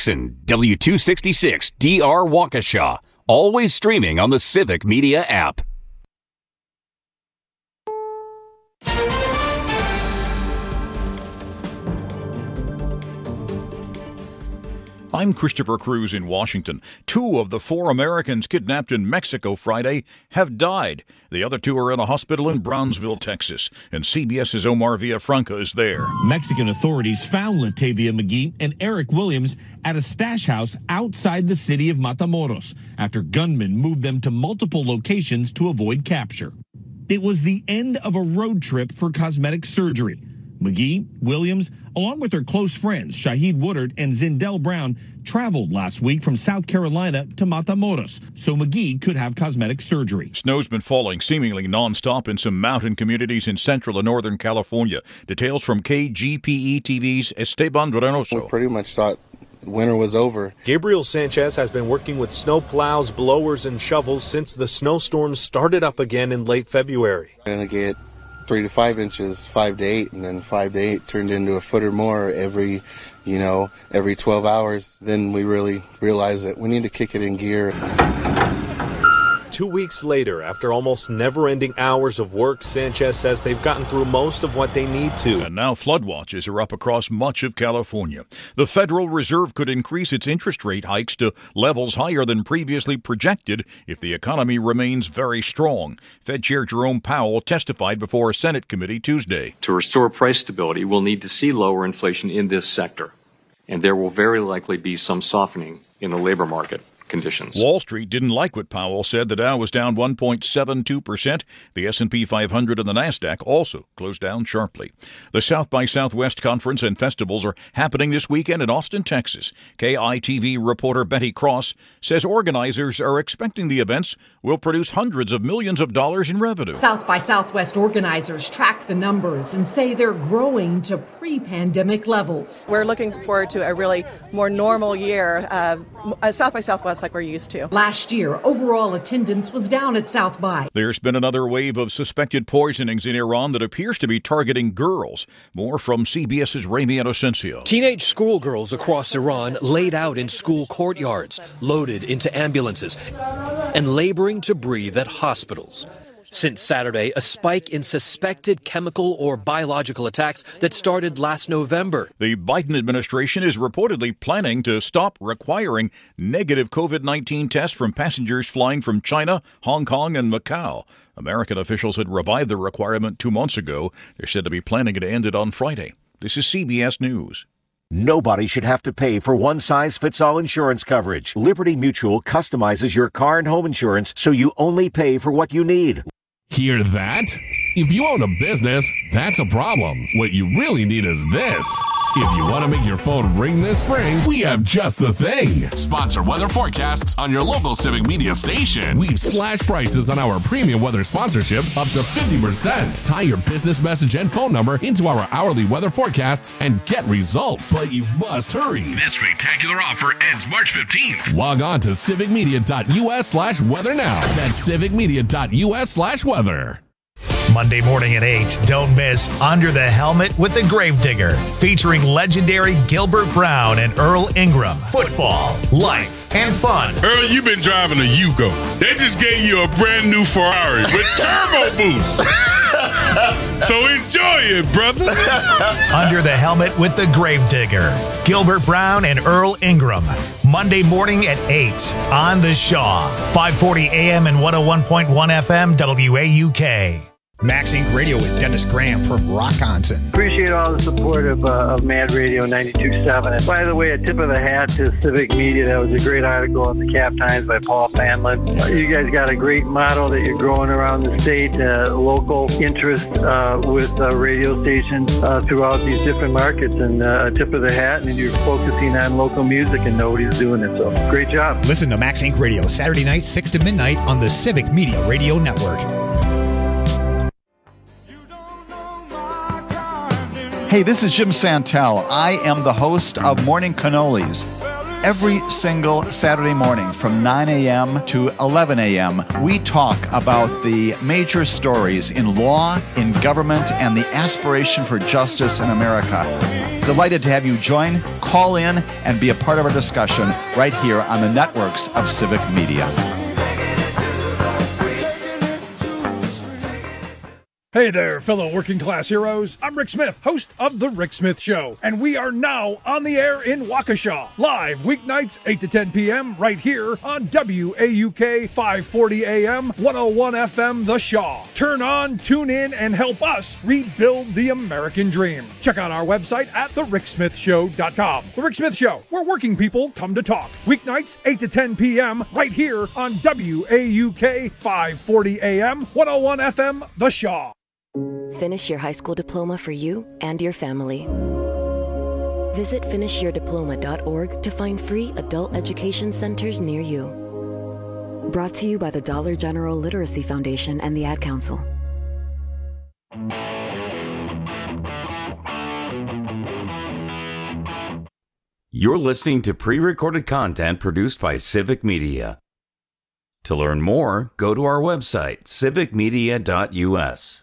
Jackson, W266 DR Waukesha. Always streaming on the Civic Media app. I'm Christopher Cruz in Washington. 2 of the 4 Americans kidnapped in Mexico Friday have died. The other 2 are in a hospital in Brownsville, Texas. And CBS's Omar Villafranca is there. Mexican authorities found Latavia McGee and Eric Williams at a stash house outside the city of Matamoros after gunmen moved them to multiple locations to avoid capture. It was the end of a road trip for cosmetic surgery. McGee, Williams, along with their close friends Shahid Woodard and Zindell Brown, traveled last week from South Carolina to Matamoros so McGee could have cosmetic surgery. Snow's been falling seemingly nonstop in some mountain communities in central and northern California. Details from KGPE TV's Esteban Reynoso. We pretty much thought winter was over. Gabriel Sanchez has been working with snow plows, blowers, and shovels since the snowstorm started up again in late February. Gonna get 3 to 5 inches, 5 to 8, and then 5 to 8 turned into a foot or more every 12 hours. Then we really realized that we need to kick it in gear. 2 weeks later, after almost never-ending hours of work, Sanchez says they've gotten through most of what they need to. And now flood watches are up across much of California. The Federal Reserve could increase its interest rate hikes to levels higher than previously projected if the economy remains very strong. Fed Chair Jerome Powell testified before a Senate committee Tuesday. To restore price stability, we'll need to see lower inflation in this sector, and there will very likely be some softening in the labor market conditions. Wall Street didn't like what Powell said. The Dow was down 1.72%. The S&P 500 and the Nasdaq also closed down sharply. The South by Southwest Conference and festivals are happening this weekend in Austin, Texas. KITV reporter Betty Cross says organizers are expecting the events will produce hundreds of millions of dollars in revenue. South by Southwest organizers track the numbers and say they're growing to pre-pandemic levels. We're looking forward to a really more normal year South by Southwest like we're used to. Last year, overall attendance was down at South by. There's been another wave of suspected poisonings in Iran that appears to be targeting girls. More from CBS's Ramy Inocencio. Teenage schoolgirls across Iran laid out in school courtyards, loaded into ambulances, and laboring to breathe at hospitals. Since Saturday, a spike in suspected chemical or biological attacks that started last November. The Biden administration is reportedly planning to stop requiring negative COVID-19 tests from passengers flying from China, Hong Kong, and Macau. American officials had revived the requirement 2 months ago. They're said to be planning to end it on Friday. This is CBS News. Nobody should have to pay for one-size-fits-all insurance coverage. Liberty Mutual customizes your car and home insurance so you only pay for what you need. Hear that? If you own a business, that's a problem. What you really need is this. If you want to make your phone ring this spring, we have just the thing. Sponsor weather forecasts on your local Civic Media station. We've slashed prices on our premium weather sponsorships up to 50%. Tie your business message and phone number into our hourly weather forecasts and get results. But you must hurry. This spectacular offer ends March 15th. Log on to civicmedia.us/weather now. That's civicmedia.us/weather. Monday morning at 8, don't miss Under the Helmet with the Gravedigger, featuring legendary Gilbert Brown and Earl Ingram. Football, life, and fun. Earl, you've been driving a Yugo. They just gave you a brand new Ferrari with turbo boost. So enjoy it, brother. Under the Helmet with the Gravedigger, Gilbert Brown and Earl Ingram. Monday morning at 8 on The Shaw, 540 AM and 101.1 FM WAUK. Max Inc. Radio with Dennis Graham from Rockonson. Appreciate all the support of Mad Radio 92.7. And by the way, a tip of the hat to Civic Media. That was a great article in the Cap Times by Paul Fanlin. You guys got a great model that you're growing around the state, local interest with radio stations throughout these different markets. And a tip of the hat, and you're focusing on local music and nobody's doing it. So great job. Listen to Max Inc. Radio Saturday night, 6 to midnight on the Civic Media Radio Network. Hey, this is Jim Santel. I am the host of Morning Cannolis. Every single Saturday morning from 9 a.m. to 11 a.m., we talk about the major stories in law, in government, and the aspiration for justice in America. Delighted to have you join, call in, and be a part of our discussion right here on the networks of Civic Media. Hey there, fellow working class heroes. I'm Rick Smith, host of The Rick Smith Show, and we are now on the air in Waukesha, live weeknights 8 to 10 p.m. right here on WAUK 540 AM, 101 FM The Shaw. Turn on, tune in, and help us rebuild the American dream. Check out our website at thericksmithshow.com. The Rick Smith Show, where working people come to talk. Weeknights 8 to 10 p.m. right here on WAUK 540 AM, 101 FM The Shaw. Finish your high school diploma for you and your family. Visit finishyourdiploma.org to find free adult education centers near you. Brought to you by the Dollar General Literacy Foundation and the Ad Council. You're listening to pre-recorded content produced by Civic Media. To learn more, go to our website, civicmedia.us.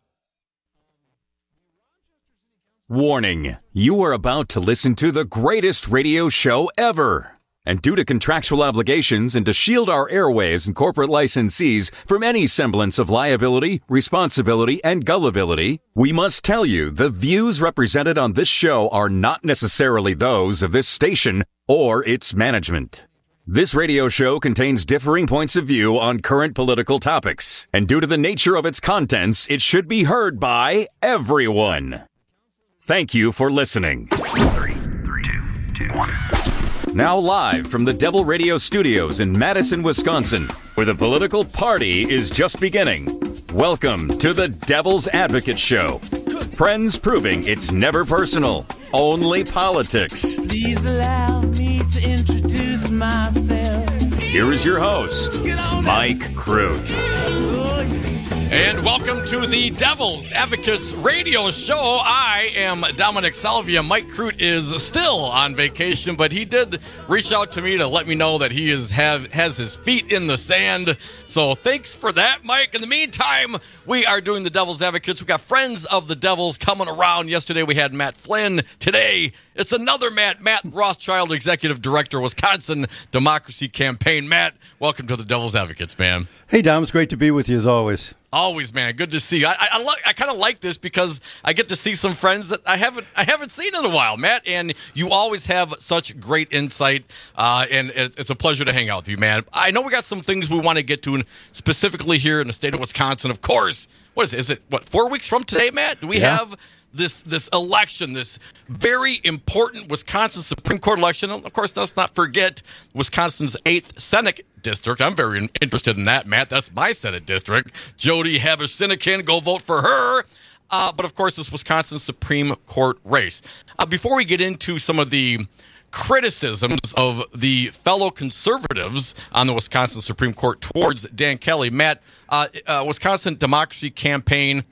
Warning, you are about to listen to the greatest radio show ever. And due to contractual obligations and to shield our airwaves and corporate licensees from any semblance of liability, responsibility, and gullibility, we must tell you the views represented on this show are not necessarily those of this station or its management. This radio show contains differing points of view on current political topics, and due to the nature of its contents, it should be heard by everyone. Thank you for listening. 3, 2, 2, 1. Now live from the Devil Radio Studios in Madison, Wisconsin, where the political party is just beginning. Welcome to the Devil's Advocate Show. Friends proving it's never personal, only politics. Please allow me to introduce myself. Here is your host, Mike Crute. And welcome to the Devil's Advocates Radio Show. I am Dominic Salvia. Mike Crute is still on vacation, but he did reach out to me to let me know that he has his feet in the sand. So thanks for that, Mike. In the meantime, we are doing the Devil's Advocates. We got Friends of the Devils coming around. Yesterday we had Matt Flynn. Today it's another Matt Rothschild, Executive Director, Wisconsin Democracy Campaign. Matt, welcome to the Devil's Advocates, man. Hey, Dom. It's great to be with you as always. Always, man. Good to see you. I kind of like this because I get to see some friends that I haven't seen in a while, Matt. And you always have such great insight, and it's a pleasure to hang out with you, man. I know we got some things we want to get to, specifically here in the state of Wisconsin. Of course, what is it? 4 weeks from today, Matt? Do we have this election, this very important Wisconsin Supreme Court election? Of course, let's not forget Wisconsin's 8th Senate District. I'm very interested in that, Matt. That's my Senate district. Jody Haber-Sinekin, go vote for her. But, of course, this Wisconsin Supreme Court race. Before we get into some of the criticisms of the fellow conservatives on the Wisconsin Supreme Court towards Dan Kelly, Matt, Wisconsin Democracy Campaign,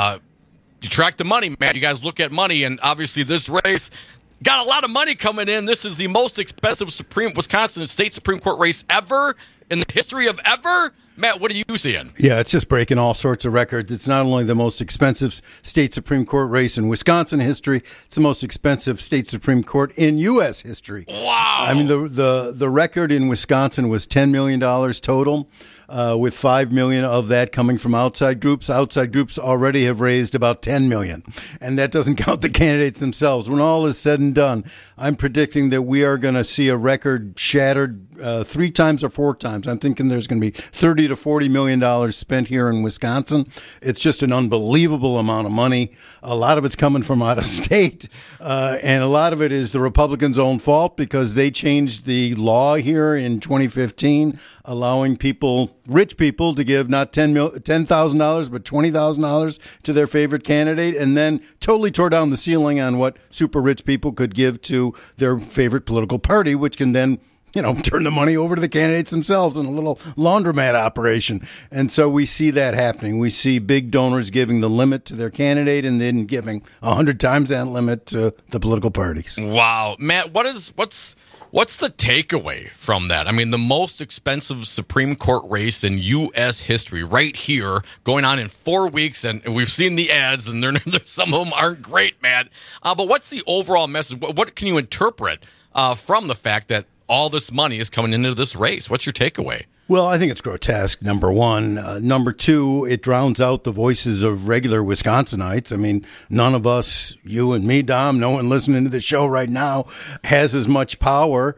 you track the money, Matt. You guys look at money, and obviously this race got a lot of money coming in. This is the most expensive Wisconsin State Supreme Court race ever in the history of ever. Matt, what are you seeing? Yeah, it's just breaking all sorts of records. It's not only the most expensive state Supreme Court race in Wisconsin history, it's the most expensive state Supreme Court in U.S. history. Wow. I mean, the record in Wisconsin was $10 million total. With $5 million of that coming from outside groups. Outside groups already have raised about $10 million, and that doesn't count the candidates themselves. When all is said and done, I'm predicting that we are going to see a record shattered 3 times or 4 times. I'm thinking there's going to be $30 to $40 million spent here in Wisconsin. It's just an unbelievable amount of money. A lot of it's coming from out of state, and a lot of it is the Republicans' own fault because they changed the law here in 2015, allowing rich people to give not $10,000 but $20,000 to their favorite candidate, and then totally tore down the ceiling on what super rich people could give to their favorite political party, which can then turn the money over to the candidates themselves in a little laundromat operation. And so we see that happening. We see big donors giving the limit to their candidate and then giving 100 times that limit to the political parties. Wow. Matt, what's What's the takeaway from that? I mean, the most expensive Supreme Court race in U.S. history right here, going on in 4 weeks, and we've seen the ads, and some of them aren't great, Matt. But what's the overall message? What can you interpret from the fact that all this money is coming into this race? What's your takeaway? Well, I think it's grotesque, number one. Number two, it drowns out the voices of regular Wisconsinites. I mean, none of us, you and me, Dom, no one listening to the show right now, has as much power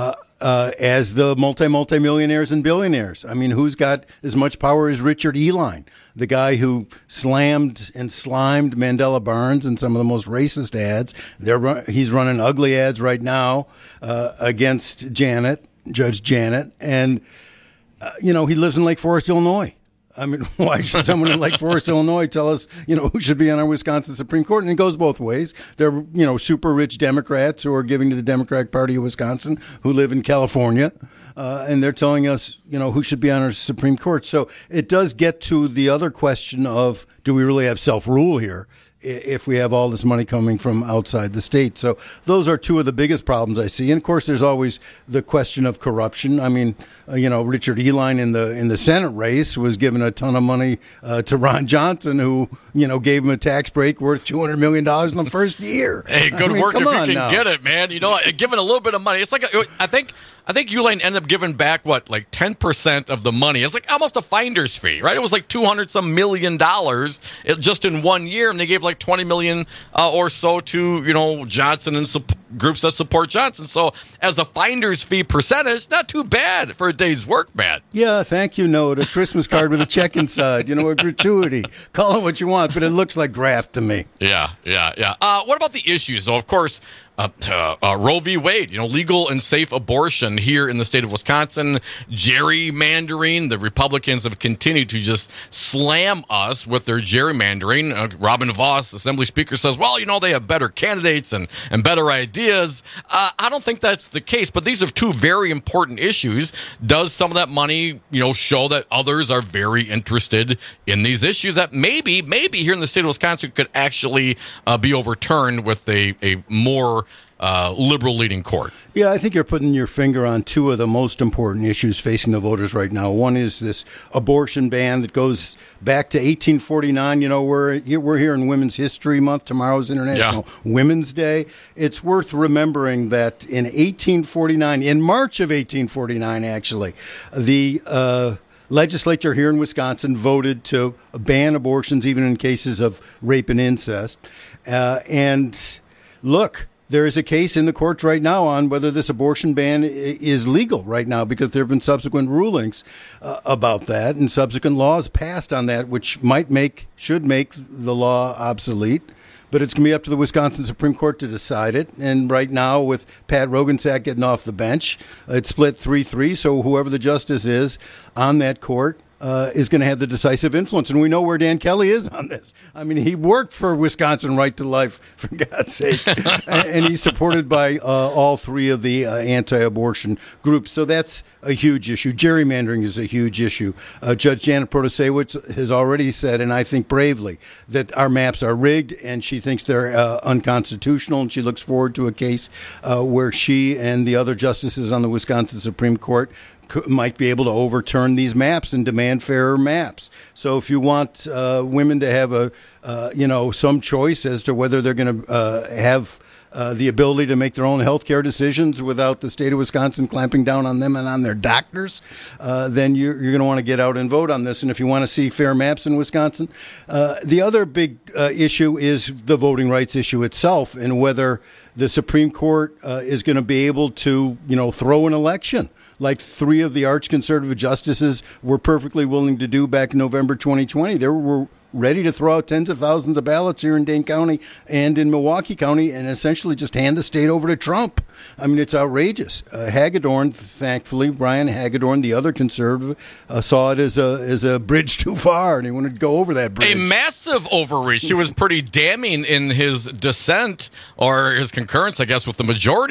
as the multi-millionaires and billionaires. I mean, who's got as much power as Richard Eline, the guy who slammed and slimed Mandela Barnes in some of the most racist ads? He's running ugly ads right now against Judge Janet, and he lives in Lake Forest, Illinois. I mean, why should someone in Lake Forest, Illinois tell us, who should be on our Wisconsin Supreme Court? And it goes both ways. They're, super rich Democrats who are giving to the Democratic Party of Wisconsin who live in California. And they're telling us, who should be on our Supreme Court. So it does get to the other question of, do we really have self-rule here if we have all this money coming from outside the state? So those are two of the biggest problems I see. And of course, there's always the question of corruption. I mean, Richard Eline in the Senate race was giving a ton of money to Ron Johnson, who, gave him a tax break worth $200 million in the first year. Hey, good work if you can get it, man. Giving a little bit of money. It's like, I think Eline ended up giving back, like 10% of the money. It's like almost a finder's fee, right? It was like $200-some million just in 1 year, and they gave like $20 million or so to, Johnson and groups that support Johnson. So as a finder's fee percentage, not too bad for a day's work, Matt. Yeah, thank you note, a Christmas card with a check inside, a gratuity. Call it what you want, but it looks like graft to me. Yeah. What about the issues? So, of course, Roe v. Wade, legal and safe abortion here in the state of Wisconsin, gerrymandering. The Republicans have continued to just slam us with their gerrymandering. Robin Vos, Assembly Speaker, says, well, they have better candidates and better ideas. I don't think that's the case, but these are two very important issues. Does some of that money, show that others are very interested in these issues that maybe here in the state of Wisconsin could actually be overturned with a more liberal leading court? Yeah, I think you're putting your finger on two of the most important issues facing the voters right now. One is this abortion ban that goes back to 1849. We're here in Women's History Month. Tomorrow's International Women's Day. It's worth remembering that in 1849, in March of 1849, actually, the legislature here in Wisconsin voted to ban abortions even in cases of rape and incest. And look, there is a case in the courts right now on whether this abortion ban is legal right now, because there have been subsequent rulings about that and subsequent laws passed on that, which should make the law obsolete. But it's going to be up to the Wisconsin Supreme Court to decide it. And right now, with Pat Roggensack getting off the bench, it's split 3-3. So whoever the justice is on that court is going to have the decisive influence. And we know where Dan Kelly is on this. I mean, he worked for Wisconsin Right to Life, for God's sake. And he's supported by all three of the anti-abortion groups. So that's a huge issue. Gerrymandering is a huge issue. Judge Janet Protasiewicz has already said, and I think bravely, that our maps are rigged, and she thinks they're unconstitutional, and she looks forward to a case where she and the other justices on the Wisconsin Supreme Court might be able to overturn these maps and demand fairer maps. So if you want women to have some choice as to whether they're going to have the ability to make their own health care decisions without the state of Wisconsin clamping down on them and on their doctors, then you're going to want to get out and vote on this. And if you want to see fair maps in Wisconsin, the other big issue is the voting rights issue itself, and whether the Supreme Court is going to be able to, throw an election like three of the arch-conservative justices were perfectly willing to do back in November 2020. They were ready to throw out tens of thousands of ballots here in Dane County and in Milwaukee County and essentially just hand the state over to Trump. I mean, it's outrageous. Hagedorn, thankfully, Brian Hagedorn, the other conservative, saw it as a bridge too far, and he wanted to go over that bridge. A massive overreach. He was pretty damning in his dissent, or his concurrence, I guess, with the majority.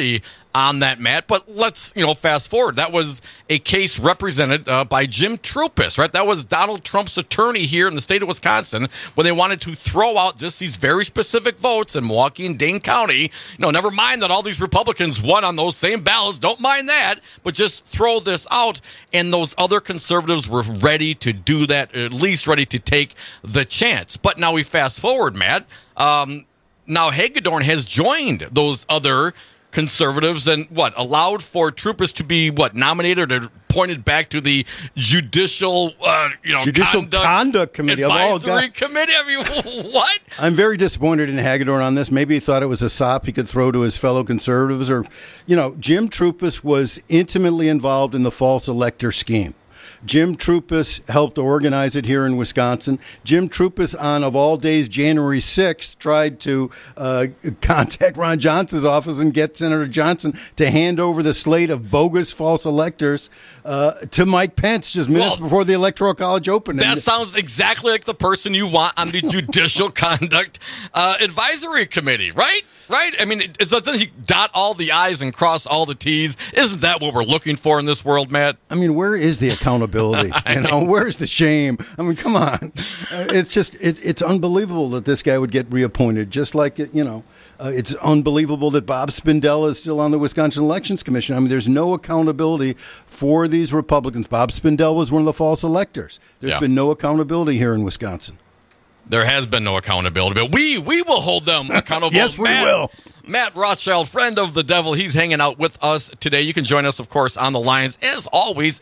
on that, Matt. But let's, fast forward. That was a case represented by Jim Troupis, right? That was Donald Trump's attorney here in the state of Wisconsin when they wanted to throw out just these very specific votes in Milwaukee and Dane County. Never mind that all these Republicans won on those same ballots. Don't mind that, but just throw this out. And those other conservatives were ready to do that, or at least ready to take the chance. But now we fast forward, Matt. Now Hagedorn has joined those other conservatives and allowed for Troupis to be nominated or pointed back to the judicial conduct committee advisory committee. I mean, what? I'm very disappointed in Hagedorn on this. Maybe he thought it was a sop he could throw to his fellow conservatives, or Jim Troupis was intimately involved in the false elector scheme. Jim Troupis helped organize it here in Wisconsin. Jim Troupis, on, of all days, January 6th, tried to contact Ron Johnson's office and get Senator Johnson to hand over the slate of bogus false electors to Mike Pence just minutes before the Electoral College opened. That sounds exactly like the person you want on the Judicial Conduct Advisory Committee, right? Right? I mean, doesn't he dot all the I's and cross all the T's? Isn't that what we're looking for in this world, Matt? I mean, where is the accountability? Where's the shame? I mean, come on. It's just, it's unbelievable that this guy would get reappointed, just like, it's unbelievable that Bob Spindella is still on the Wisconsin Elections Commission. I mean, there's no accountability for these Republicans. Bob Spindella was one of the false electors. There's been no accountability here in Wisconsin. There has been no accountability, but we will hold them accountable. Yes, we will. Matt Rothschild, friend of the devil, he's hanging out with us today. You can join us, of course, on the lines, as always,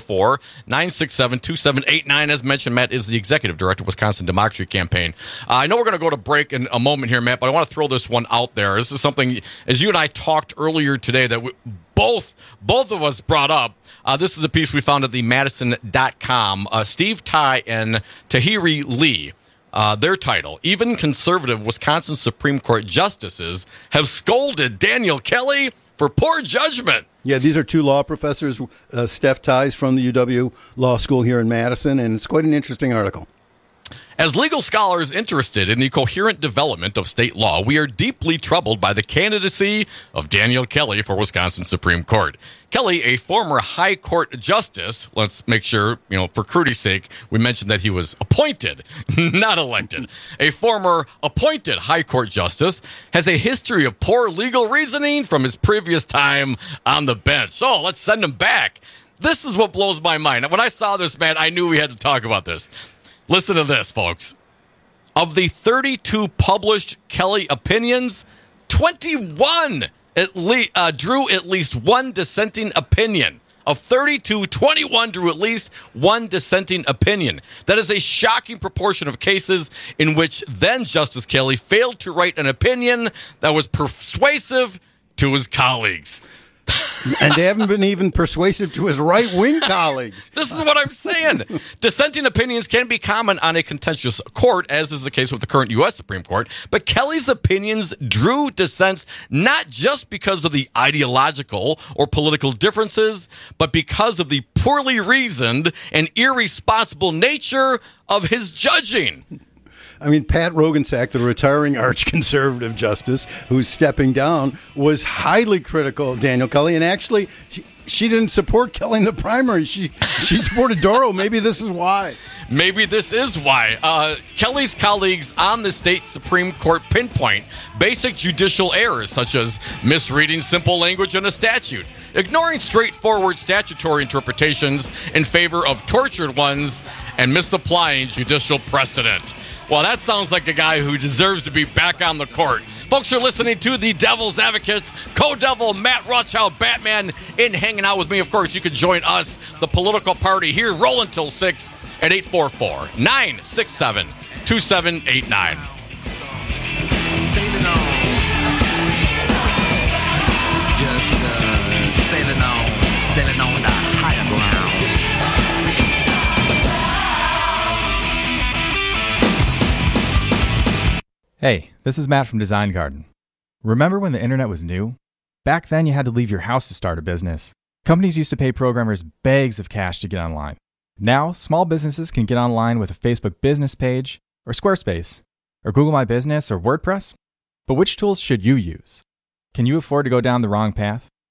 844-967-2789. As mentioned, Matt is the executive director of Wisconsin Democracy Campaign. I know we're going to go to break in a moment here, Matt, but I want to throw this one out there. This is something, as you and I talked earlier today, that both of us brought up. This is a piece we found at the Madison.com. Steve Tai and Tahiri Lee. Their title, even conservative Wisconsin Supreme Court justices have scolded Daniel Kelly for poor judgment. Yeah, these are two law professors, Steph Ties from the UW Law School here in Madison, and it's quite an interesting article. As legal scholars interested in the coherent development of state law, we are deeply troubled by the candidacy of Daniel Kelly for Wisconsin Supreme Court. Kelly, a former high court justice, let's make sure, for crudity's sake, we mentioned that he was appointed, not elected. A former appointed high court justice has a history of poor legal reasoning from his previous time on the bench. So let's send him back. This is what blows my mind. When I saw this, man, I knew we had to talk about this. Listen to this, folks. Of the 32 published Kelly opinions, 21 drew at least one dissenting opinion. Of 32, 21 drew at least one dissenting opinion. That is a shocking proportion of cases in which then Justice Kelly failed to write an opinion that was persuasive to his colleagues. And they haven't been even persuasive to his right-wing colleagues. This is what I'm saying. Dissenting opinions can be common on a contentious court, as is the case with the current U.S. Supreme Court. But Kelly's opinions drew dissents not just because of the ideological or political differences, but because of the poorly reasoned and irresponsible nature of his judging. I mean, Pat Roggensack, the retiring arch-conservative justice who's stepping down, was highly critical of Daniel Kelly. And actually, she didn't support Kelly in the primary. She supported Doro. Maybe this is why. Maybe this is why. Kelly's colleagues on the state Supreme Court pinpoint basic judicial errors, such as misreading simple language in a statute, ignoring straightforward statutory interpretations in favor of tortured ones, and misapplying judicial precedent. Well, that sounds like a guy who deserves to be back on the court. Folks are listening to the Devil's Advocates, Co-Devil Matt Rothschild, Batman, in hanging out with me. Of course, you can join us, the political party here, rolling till 6 at 844-967-2789. Sailing on. Just sailing on the higher ground. Hey, this is Matt from Design Garden. Remember when the internet was new? Back then, you had to leave your house to start a business. Companies used to pay programmers bags of cash to get online. Now, small businesses can get online with a Facebook business page, or Squarespace, or Google My Business, or WordPress. But which tools should you use? Can you afford to go down the wrong path?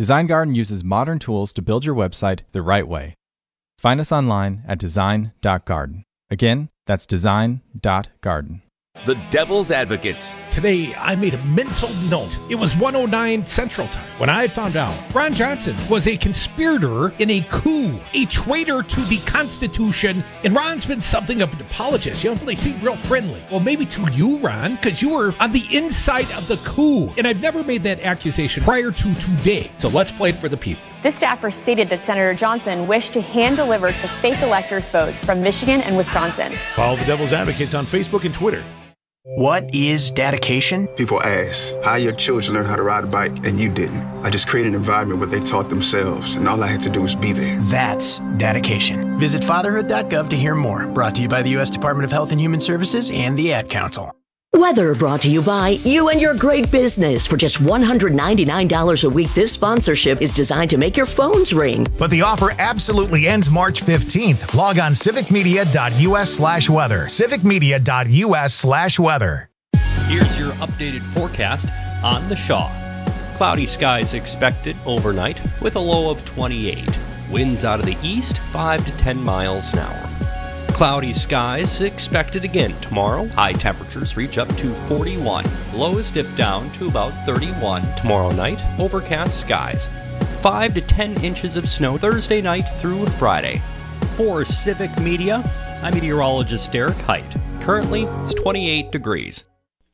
Design Garden uses modern tools to build your website the right way. Find us online at design.garden. Again, that's design.garden. The Devil's Advocates. Today, I made a mental note. It was 1:09 Central Time when I found out Ron Johnson was a conspirator in a coup, a traitor to the Constitution, and Ron's been something of an apologist. You know, they seem real friendly. Well, maybe to you, Ron, because you were on the inside of the coup, and I've never made that accusation prior to today. So let's play it for the people. This staffer stated that Senator Johnson wished to hand-deliver the fake electors' votes from Michigan and Wisconsin. Follow the Devil's Advocates on Facebook and Twitter. What is dedication? People ask, how your children learn how to ride a bike and you didn't? I just created an environment where they taught themselves, and all I had to do was be there. That's dedication. Visit fatherhood.gov to hear more. Brought to you by the U.S. Department of Health and Human Services and the Ad Council. Weather brought to you by you and your great business. For just $199 a week, this sponsorship is designed to make your phones ring. But the offer absolutely ends March 15th. Log on civicmedia.us/weather. civicmedia.us/weather. Here's your updated forecast on the Shaw. Cloudy skies expected overnight with a low of 28. Winds out of the east 5 to 10 miles an hour. Cloudy skies expected again tomorrow. High temperatures reach up to 41. Lows dip down to about 31 tomorrow night. Overcast skies. 5 to 10 inches of snow Thursday night through Friday. For Civic Media, I'm meteorologist Derek Height. Currently, it's 28 degrees.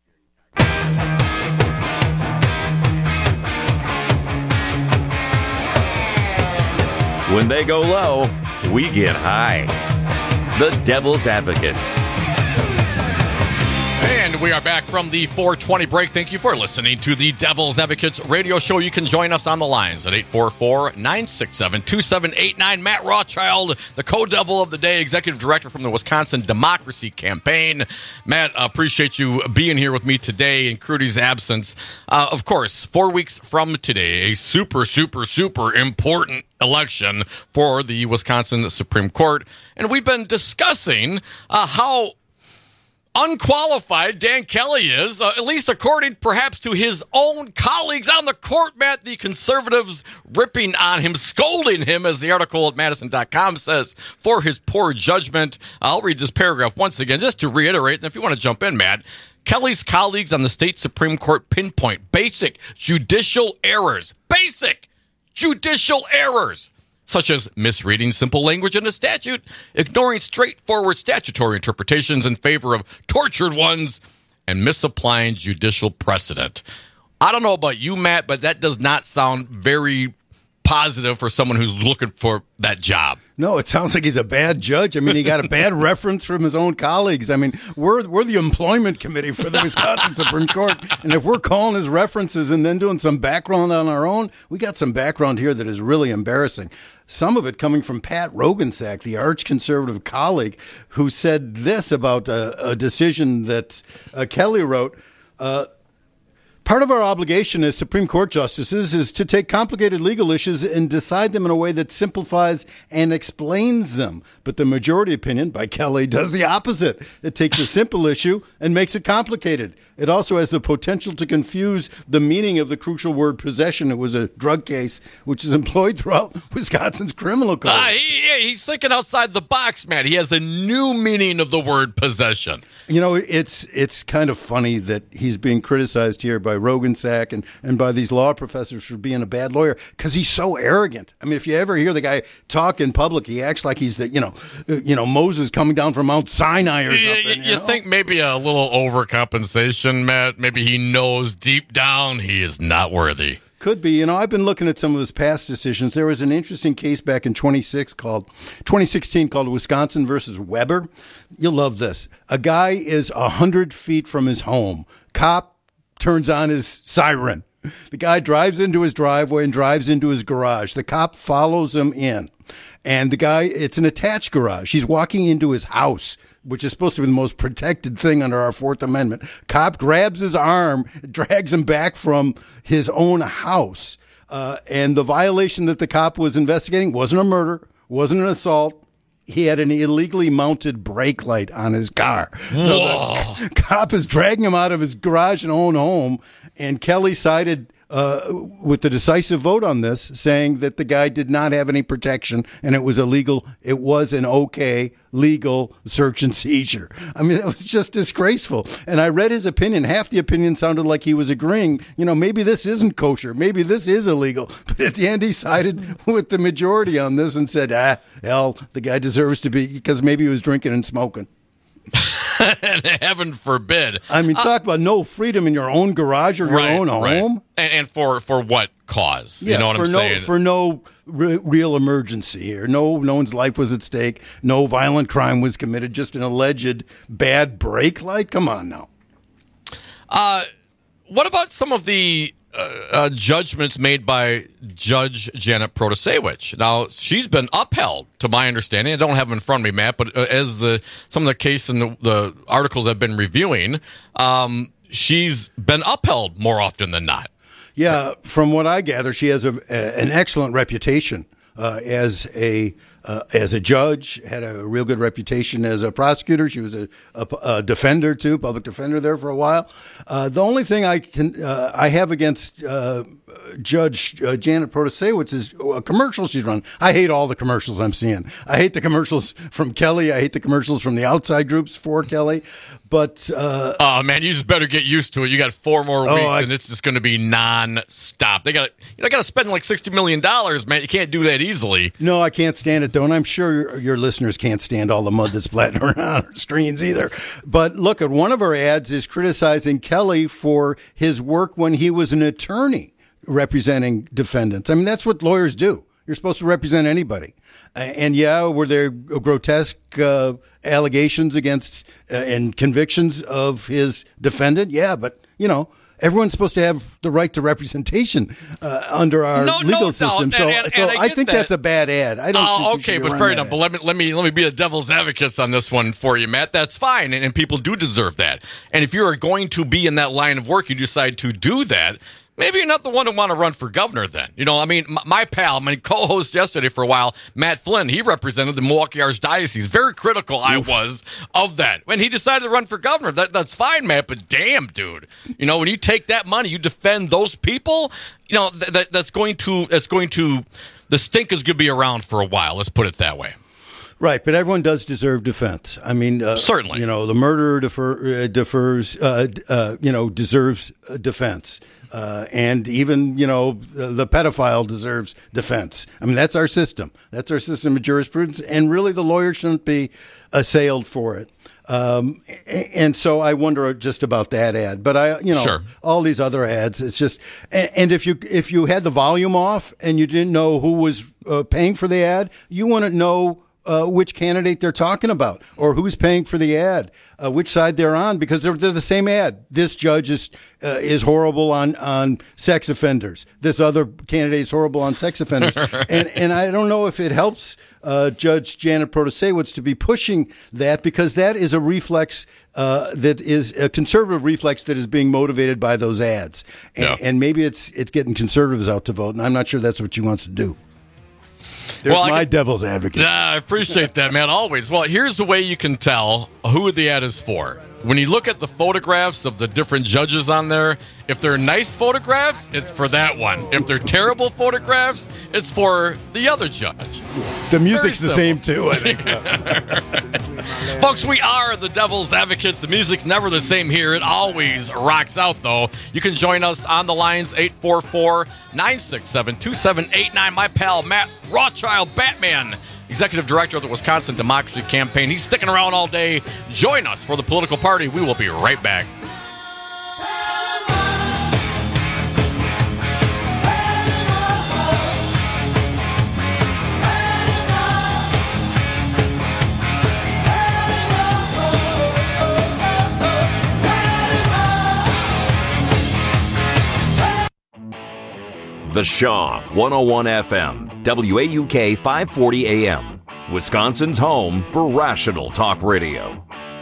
When they go low, we get high. The Devil's Advocates. And we are back from the 420 break. Thank you for listening to the Devil's Advocates radio show. You can join us on the lines at 844-967-2789. Matt Rothschild, the co-devil of the day, executive director from the Wisconsin Democracy Campaign. Matt, appreciate you being here with me today in Crudy's absence. Of course, 4 weeks from today, a super important election for the Wisconsin Supreme Court. And we've been discussing how unqualified Dan Kelly is, at least according perhaps to his own colleagues on the court, Matt. The conservatives ripping on him, scolding him, as the article at Madison.com says, for his poor judgment. I'll read this paragraph once again just to reiterate, and if you want to jump in, Matt. Kelly's colleagues on the state Supreme Court pinpoint basic judicial errors, such as misreading simple language in a statute, ignoring straightforward statutory interpretations in favor of tortured ones, and misapplying judicial precedent. I don't know about you, Matt, but that does not sound very positive for someone who's looking for that job. No, it sounds like he's a bad judge. I mean, he got a bad reference from his own colleagues. I mean, we're the employment committee for the Wisconsin Supreme Court, and if we're calling his references and then doing some background on our own, we got some background here that is really embarrassing. Some of it coming from Pat Roggensack, the arch-conservative colleague, who said this about a decision that Kelly wrote. Part of our obligation as Supreme Court justices is to take complicated legal issues and decide them in a way that simplifies and explains them. But the majority opinion by Kelly does the opposite. It takes a simple issue and makes it complicated. It also has the potential to confuse the meaning of the crucial word possession. It was a drug case which is employed throughout Wisconsin's criminal code. He's thinking outside the box, Matt. He has a new meaning of the word possession. You know, it's kind of funny that he's being criticized here by Roggensack and by these law professors for being a bad lawyer because he's so arrogant. I mean, if you ever hear the guy talk in public, he acts like he's the Moses coming down from Mount Sinai or something. You think maybe a little overcompensation, Matt? Maybe he knows deep down he is not worthy. Could be. I've been looking at some of his past decisions. There was an interesting case back in 2016 called Wisconsin versus Weber. You'll love this. A guy is 100 feet from his home. Cop turns on his siren. The guy drives into his driveway and drives into his garage. The cop follows him in. And the guy, it's an attached garage. He's walking into his house, which is supposed to be the most protected thing under our Fourth Amendment. Cop grabs his arm, drags him back from his own house. And the violation that the cop was investigating wasn't a murder, wasn't an assault. He had an illegally mounted brake light on his car. So the cop is dragging him out of his garage and own home, and Kelly cited with the decisive vote on this, saying that the guy did not have any protection and it was illegal. It was an okay, legal search and seizure. I mean, it was just disgraceful. And I read his opinion. Half the opinion sounded like he was agreeing, maybe this isn't kosher. Maybe this is illegal. But at the end, he sided with the majority on this and said, hell, the guy deserves to be, because maybe he was drinking and smoking. Heaven forbid. I mean, talk about no freedom in your own garage or your own home. And for what cause? Yeah, you know what I'm saying? For no real emergency here. No one's life was at stake. No violent crime was committed. Just an alleged bad brake light. Come on now. What about some of the judgments made by Judge Janet Protasewicz? Now, she's been upheld, to my understanding. I don't have it in front of me, Matt, but as some of the case and the articles I've been reviewing, she's been upheld more often than not. Yeah, from what I gather, she has an excellent reputation as a judge, had a real good reputation as a prosecutor. She was a defender too, public defender there for a while. The only thing I have against Judge Janet Protasewicz is a commercial she's run. I hate all the commercials I'm seeing. I hate the commercials from Kelly. I hate the commercials from the outside groups for Kelly. But oh man, you just better get used to it. You got 4 more weeks, and it's just going to be non-stop. They got to spend like $60 million, man. You can't do that easily. No, I can't stand it, though, and I'm sure your listeners can't stand all the mud that's splatting around our screens either. But look, at one of her ads is criticizing Kelly for his work when he was an attorney representing defendants. I mean, that's what lawyers do. You're supposed to represent anybody. And were there grotesque allegations against and convictions of his defendant? Yeah, but, everyone's supposed to have the right to representation under our legal system. So I think that's a bad ad. I don't. Okay, but fair enough. But let me be the devil's advocate on this one for you, Matt. That's fine, and people do deserve that. And if you are going to be in that line of work, you decide to do that. Maybe you're not the one who want to run for governor then. My pal, my co-host yesterday for a while, Matt Flynn, he represented the Milwaukee Archdiocese. Very critical I was of that. When he decided to run for governor, that's fine, Matt, but damn, dude. When you take that money, you defend those people, that's going to, the stink is going to be around for a while. Let's put it that way. Right, but everyone does deserve defense. I mean, certainly, the murderer deserves defense. And even, the pedophile deserves defense. I mean, that's our system. That's our system of jurisprudence. And really, the lawyer shouldn't be assailed for it. And so I wonder just about that ad. But sure. All these other ads, it's just, and if you had the volume off and you didn't know who was paying for the ad, you want to know which candidate they're talking about or who's paying for the ad, which side they're on, because they're the same ad. This judge is horrible on sex offenders. This other candidate is horrible on sex offenders. and I don't know if it helps Judge Janet Protasewicz to be pushing that, because that is a reflex that is a conservative reflex that is being motivated by those ads. And maybe it's getting conservatives out to vote, and I'm not sure that's what she wants to do. There's my devil's advocate. I appreciate that, man, always. Well, here's the way you can tell who the ad is for. When you look at the photographs of the different judges on there, if they're nice photographs, it's for that one. If they're terrible photographs, it's for the other judge. The music's the same, too, I think. Folks, we are the devil's advocates. The music's never the same here. It always rocks out, though. You can join us on the lines, 844-967-2789. My pal, Matt Rothschild, Batman, Executive Director of the Wisconsin Democracy Campaign. He's sticking around all day. Join us for the political party. We will be right back. The Shaw 101 FM, WAUK 540 AM, Wisconsin's home for rational talk radio.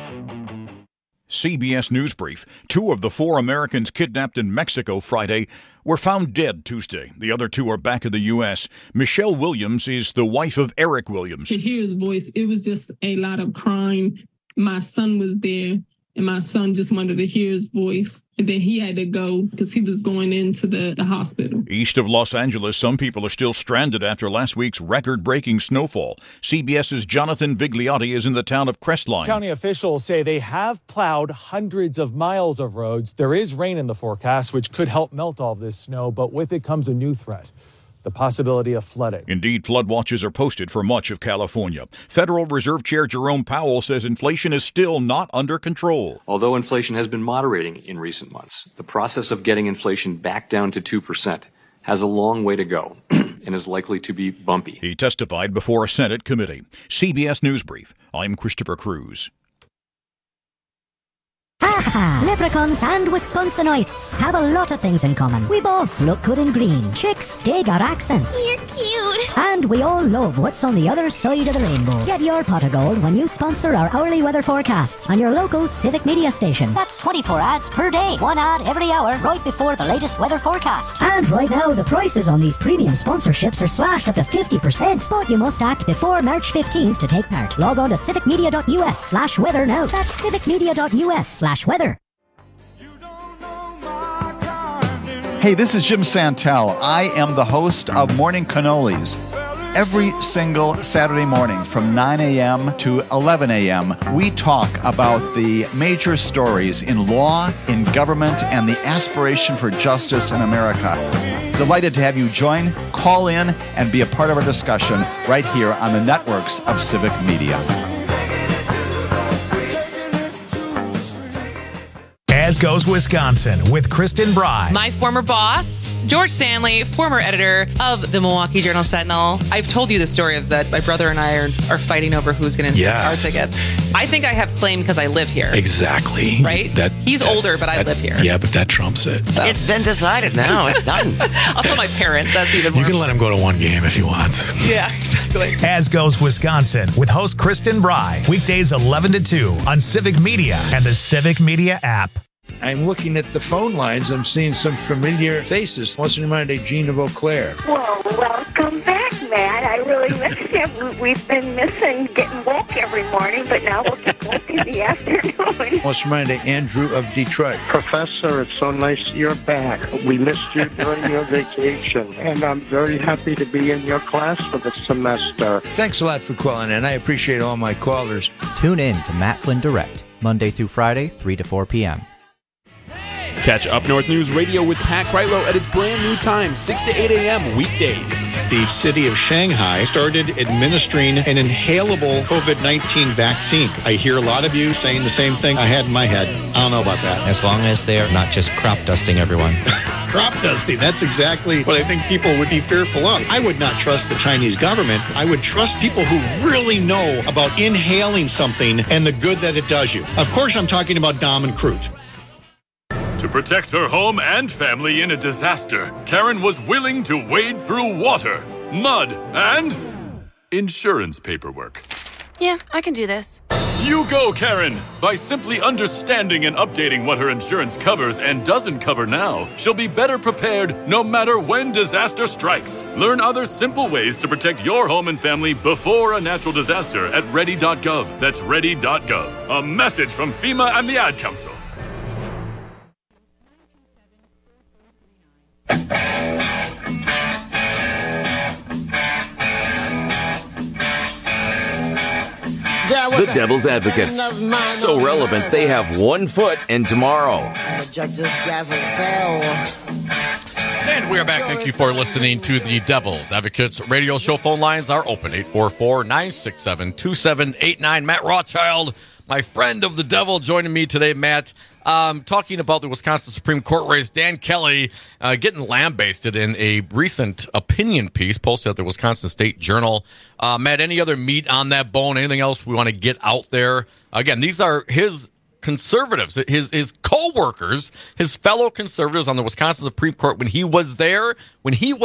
CBS News Brief. 2 of the 4 Americans kidnapped in Mexico Friday were found dead Tuesday. The other 2 are back in the U.S. Michelle Williams is the wife of Eric Williams. To hear his voice, it was just a lot of crying. My son was there. And my son just wanted to hear his voice. And then he had to go because he was going into the hospital. East of Los Angeles, some people are still stranded after last week's record-breaking snowfall. CBS's Jonathan Vigliotti is in the town of Crestline. County officials say they have plowed hundreds of miles of roads. There is rain in the forecast, which could help melt all of this snow, but with it comes a new threat. The possibility of flooding. Indeed, flood watches are posted for much of California. Federal Reserve Chair Jerome Powell says inflation is still not under control. Although inflation has been moderating in recent months, the process of getting inflation back down to 2% has a long way to go and is likely to be bumpy. He testified before a Senate committee. CBS News Brief. I'm Christopher Cruz. Leprechauns and Wisconsinites have a lot of things in common. We both look good in green. Chicks dig our accents. You're cute. And we all love what's on the other side of the rainbow. Get your pot of gold when you sponsor our hourly weather forecasts on your local Civic Media station. That's 24 ads per day. One ad every hour right before the latest weather forecast. And right now, the prices on these premium sponsorships are slashed up to 50%. But you must act before March 15th to take part. Log on to civicmedia.us/weather now. That's civicmedia.us/weather. Hey, this is Jim Santel. I am the host of Morning Cannolis. Every single Saturday morning from 9 a.m. to 11 a.m., we talk about the major stories in law, in government, and the aspiration for justice in America. Delighted to have you join, call in, and be a part of our discussion right here on the networks of Civic Media. As Goes Wisconsin with Kristen Bry. My former boss, George Stanley, former editor of the Milwaukee Journal-Sentinel. I've told you the story of that my brother and I are fighting over who's going to our tickets. I think I have claim because I live here. Exactly. Right? He's older, but I live here. Yeah, but that trumps it. So. It's been decided now. It's done. I'll tell my parents. That's even more. You can let him go to one game if he wants. Yeah, exactly. As Goes Wisconsin with host Kristen Bry. Weekdays 11 to 2 on Civic Media and the Civic Media app. I'm looking at the phone lines. I'm seeing some familiar faces. What's in mind, Jean of Eau Claire? Well, welcome back, Matt. I really missed you. We've been missing getting woke every morning, but now we'll get woke in the afternoon. What's in mind, Andrew of Detroit? Professor, it's so nice you're back. We missed you during your vacation, and I'm very happy to be in your class for the semester. Thanks a lot for calling in. I appreciate all my callers. Tune in to Matt Flynn Direct, Monday through Friday, 3 to 4 p.m. Catch Up North News Radio with Pat Kreitlow at its brand new time, 6 to 8 a.m. weekdays. The city of Shanghai started administering an inhalable COVID-19 vaccine. I hear a lot of you saying the same thing I had in my head. I don't know about that. As long as they're not just crop dusting everyone. Crop dusting, that's exactly what I think people would be fearful of. I would not trust the Chinese government. I would trust people who really know about inhaling something and the good that it does you. Of course, I'm talking about Dom and Crute. To protect her home and family in a disaster, Karen was willing to wade through water, mud, and insurance paperwork. Yeah, I can do this. You go, Karen! By simply understanding and updating what her insurance covers and doesn't cover now, she'll be better prepared no matter when disaster strikes. Learn other simple ways to protect your home and family before a natural disaster at ready.gov. That's ready.gov. A message from FEMA and the Ad Council. The Devil's Advocates. So relevant, they have 1 foot in tomorrow. And we are back. Thank you for listening to the Devil's Advocates radio show. Phone lines are open, 844-967-2789. Matt Rothschild, my friend of the devil, joining me today. Matt, talking about the Wisconsin Supreme Court race. Dan Kelly getting lambasted in a recent opinion piece posted at the Wisconsin State Journal. Matt, any other meat on that bone? Anything else we want to get out there? Again, these are his conservatives, his co-workers, his fellow conservatives on the Wisconsin Supreme Court when he was there.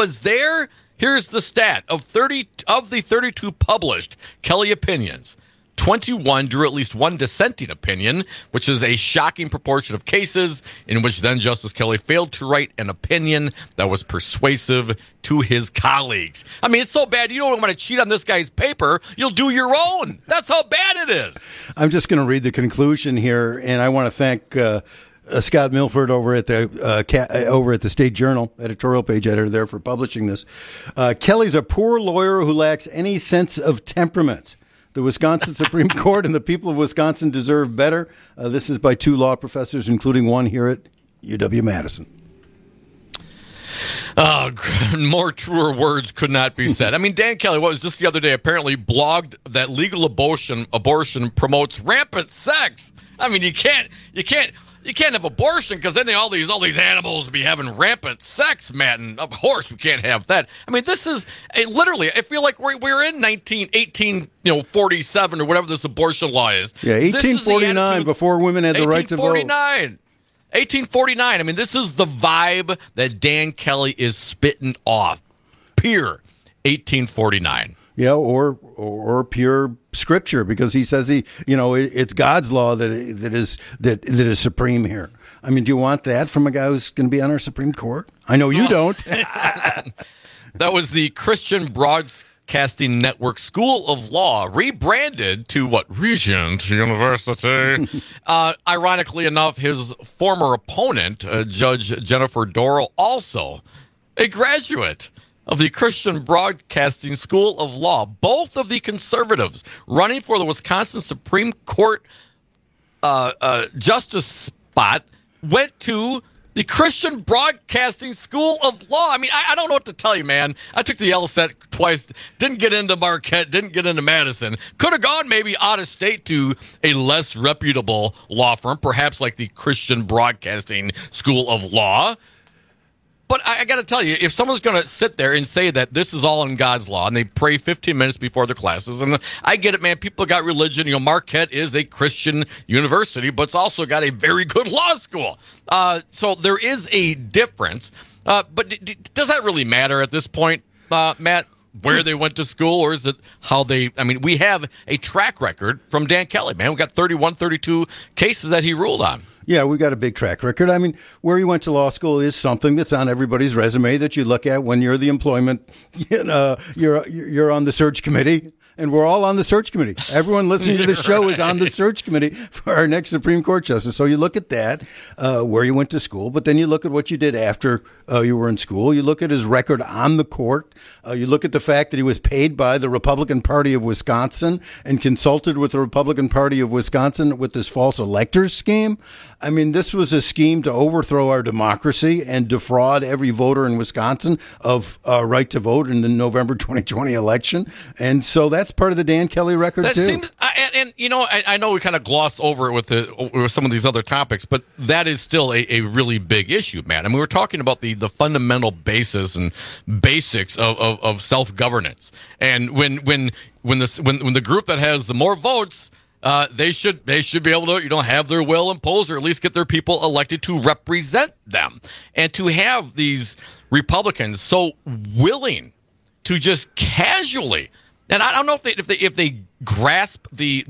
Here's the stat. Of the 32 published Kelly opinions, 21 drew at least one dissenting opinion, which is a shocking proportion of cases in which then Justice Kelly failed to write an opinion that was persuasive to his colleagues. I mean, it's so bad you don't want to cheat on this guy's paper. You'll do your own. That's how bad it is. I'm just going to read the conclusion here, and I want to thank Scott Milford over at the State Journal, editorial page editor there, for publishing this. Kelly's a poor lawyer who lacks any sense of temperament. The Wisconsin Supreme Court and the people of Wisconsin deserve better. This is by 2 law professors, including one here at UW-Madison. More truer words could not be said. I mean, Dan Kelly, what was just the other day, apparently blogged that legal abortion promotes rampant sex. I mean, you can't have abortion because then all these animals will be having rampant sex, Matt, and of course we can't have that. I mean, this is literally, I feel like we're in 1847 or whatever this abortion law is. Yeah, 1849, before women had the right to vote. 1849. I mean, this is the vibe that Dan Kelly is spitting off. Pure 1849. Yeah, or pure scripture, because he says it's God's law that is supreme here. I mean, do you want that from a guy who's going to be on our Supreme Court? I know you don't. That was the Christian Broadcasting Network School of Law, rebranded to Regent University. Ironically enough, his former opponent, Judge Jennifer Doral, also a graduate of the Christian Broadcasting School of Law. Both of the conservatives running for the Wisconsin Supreme Court justice spot went to the Christian Broadcasting School of Law. I mean, I don't know what to tell you, man. I took the LSAT twice, didn't get into Marquette, didn't get into Madison. Could have gone maybe out of state to a less reputable law firm, perhaps like the Christian Broadcasting School of Law. But I got to tell you, if someone's going to sit there and say that this is all in God's law, and they pray 15 minutes before their classes, and I get it, man, people got religion. Marquette is a Christian university, but it's also got a very good law school. So there is a difference. But does that really matter at this point, Matt, where they went to school, or is it how they – I mean, we have a track record from Dan Kelly, man. We got 31, 32 cases that he ruled on. Yeah, we got a big track record. I mean, where you went to law school is something that's on everybody's resume that you look at when you're the employment, you're on the search committee, and we're all on the search committee. Everyone listening to this show is on the search committee for our next Supreme Court justice. So you look at that, where you went to school, but then you look at what you did after you were in school. You look at his record on the court. You look at the fact that he was paid by the Republican Party of Wisconsin and consulted with the Republican Party of Wisconsin with this false electors scheme. I mean, this was a scheme to overthrow our democracy and defraud every voter in Wisconsin of right to vote in the November 2020 election. And so that's part of the Dan Kelly record, that too. Seems, I know we kind of gloss over it with some of these other topics, but that is still a really big issue, man. I mean, we're talking about the fundamental basis and basics of self-governance. And when the group that has the more votes, they should be able to have their will imposed, or at least get their people elected to represent them. And to have these Republicans so willing to just casually, and I don't know if they grasp the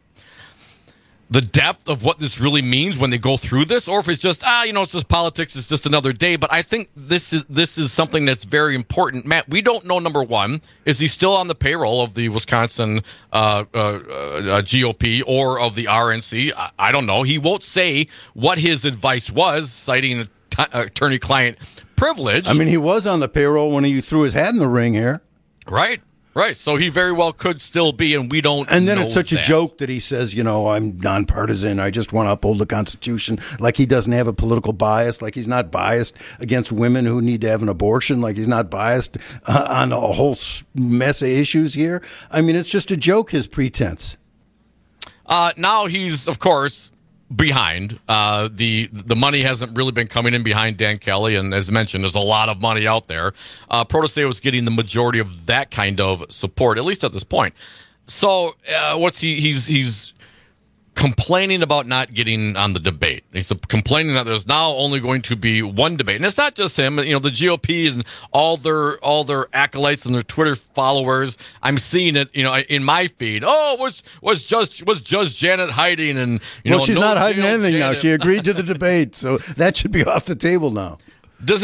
depth of what this really means when they go through this, or if it's just it's just politics, it's just another day. But I think this is something that's very important. Matt, we don't know, number one, is he still on the payroll of the Wisconsin GOP or of the RNC? I don't know. He won't say what his advice was, citing attorney-client privilege. I mean, he was on the payroll when he threw his hat in the ring here. Right. So he very well could still be, and we don't know. And then it's such a joke that he says, I'm nonpartisan. I just want to uphold the Constitution. Like he doesn't have a political bias. Like he's not biased against women who need to have an abortion. Like he's not biased on a whole mess of issues here. I mean, it's just a joke, his pretense. Now he's, of course, behind. The money hasn't really been coming in behind Dan Kelly, and as mentioned, there's a lot of money out there. Protestant was getting the majority of that kind of support, at least at this point. So he's complaining about not getting on the debate. He's complaining that there's now only going to be one debate. And it's not just him, the GOP and all their acolytes and their Twitter followers. I'm seeing it, in my feed. Oh, was just Janet hiding? And she's not hiding anything now. She agreed to the debate, so that should be off the table now. Does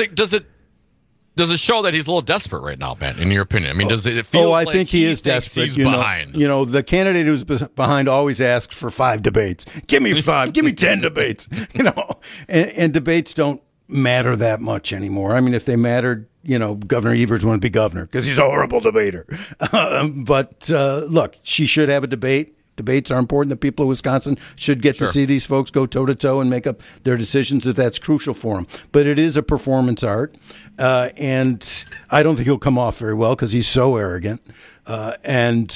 it show that he's a little desperate right now, Ben, in your opinion? I mean, does it feel I think he is desperate. He's behind. The candidate who's behind always asks for 5 debates. Give me 5. Give me 10 debates. And debates don't matter that much anymore. I mean, if they mattered, Governor Evers wouldn't be governor because he's a horrible debater. But look, she should have a debate. Debates are important. The people of Wisconsin should get to see these folks go toe-to-toe and make up their decisions if that's crucial for them. But it is a performance art, and I don't think he'll come off very well because he's so arrogant. And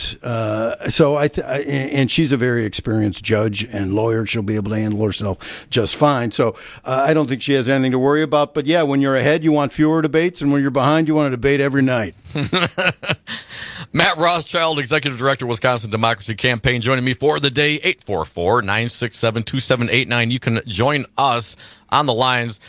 she's a very experienced judge and lawyer. She'll be able to handle herself just fine. So I don't think she has anything to worry about. But, yeah, when you're ahead, you want fewer debates, and when you're behind, you want a debate every night. Matt Rothschild, Executive Director, Wisconsin Democracy Campaign, joining me for the day, 844-967-2789. You can join us on the lines.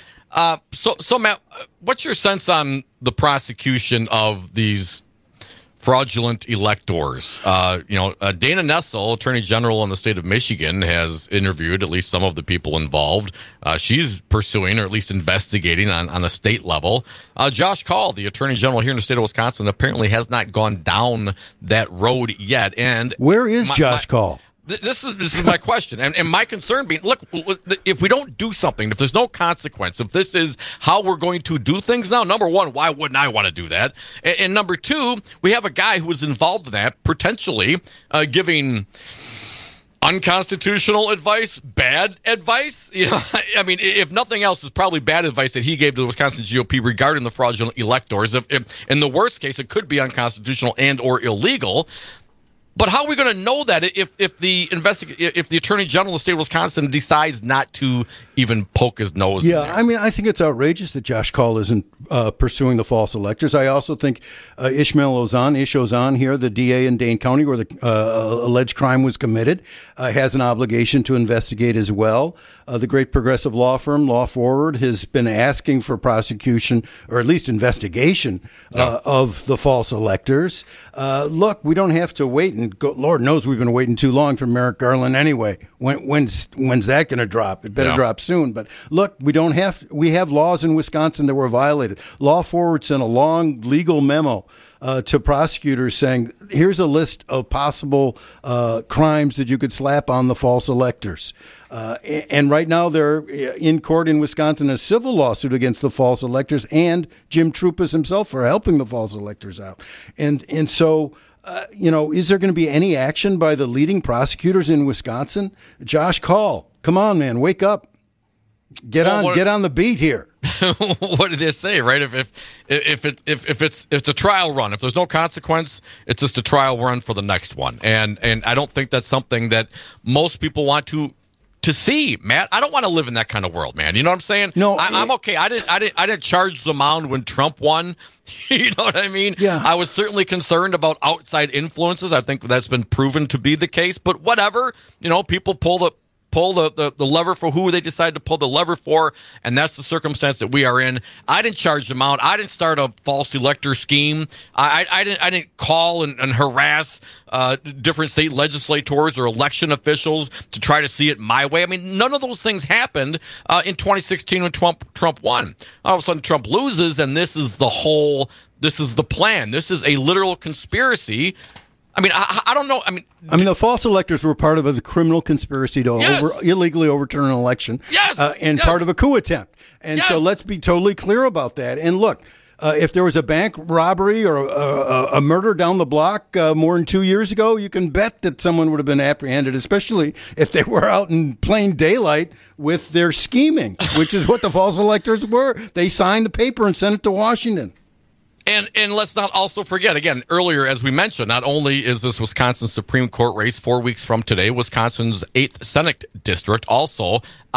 So Matt, what's your sense on the prosecution of these fraudulent electors? Dana Nessel, Attorney General in the state of Michigan, has interviewed at least some of the people involved. She's pursuing, or at least investigating on a state level. Josh Kaul, the Attorney General here in the state of Wisconsin, apparently has not gone down that road yet. And where is Josh Kaul? This is my question, and my concern being, look, if we don't do something, if there's no consequence, if this is how we're going to do things now, number one, why wouldn't I want to do that? And number two, we have a guy who was involved in that, potentially giving unconstitutional advice, bad advice. I mean, if nothing else, it's probably bad advice that he gave to the Wisconsin GOP regarding the fraudulent electors. If in the worst case, it could be unconstitutional and or illegal. But how are we going to know that if the Attorney General of the state of Wisconsin decides not to even poke his nose in there? I mean, I think it's outrageous that Josh Kaul isn't pursuing the false electors. I also think Ish Ozan here, the DA in Dane County where the alleged crime was committed, has an obligation to investigate as well. The great progressive law firm, Law Forward, has been asking for prosecution, or at least investigation, of the false electors. Look, we don't have to wait. And Lord knows we've been waiting too long for Merrick Garland anyway. When's that going to drop? It better drop soon. But look, we have laws in Wisconsin that were violated. Law Forward sent a long legal memo to prosecutors saying, here's a list of possible crimes that you could slap on the false electors. And right now they're in court in Wisconsin, a civil lawsuit against the false electors and Jim Troupas himself for helping the false electors out. And so... is there going to be any action by the leading prosecutors in Wisconsin? Josh Kaul, come on, man, wake up. Get on the beat here. What did they say, right? If it's a trial run, if there's no consequence, it's just a trial run for the next one. And I don't think that's something that most people want to see, Matt. I don't want to live in that kind of world, man. You know what I'm saying? No, I'm okay. I didn't charge the mound when Trump won. You know what I mean? Yeah. I was certainly concerned about outside influences. I think that's been proven to be the case. But whatever, people pull the lever for who they decide to pull the lever for, and that's the circumstance that we are in. I didn't charge them out. I didn't start a false elector scheme. I didn't call and harass different state legislators or election officials to try to see it my way. I mean, none of those things happened in 2016 when Trump won. All of a sudden, Trump loses, and this is the plan. This is a literal conspiracy. I mean, I don't know. I mean, the false electors were part of a criminal conspiracy to illegally overturn an election. Yes. And part of a coup attempt. And so let's be totally clear about that. And look, if there was a bank robbery or a murder down the block more than 2 years ago, you can bet that someone would have been apprehended, especially if they were out in plain daylight with their scheming, which is what the false electors were. They signed the paper and sent it to Washington. And let's not also forget, again, earlier, as we mentioned, not only is this Wisconsin Supreme Court race 4 weeks from today, Wisconsin's 8th Senate District also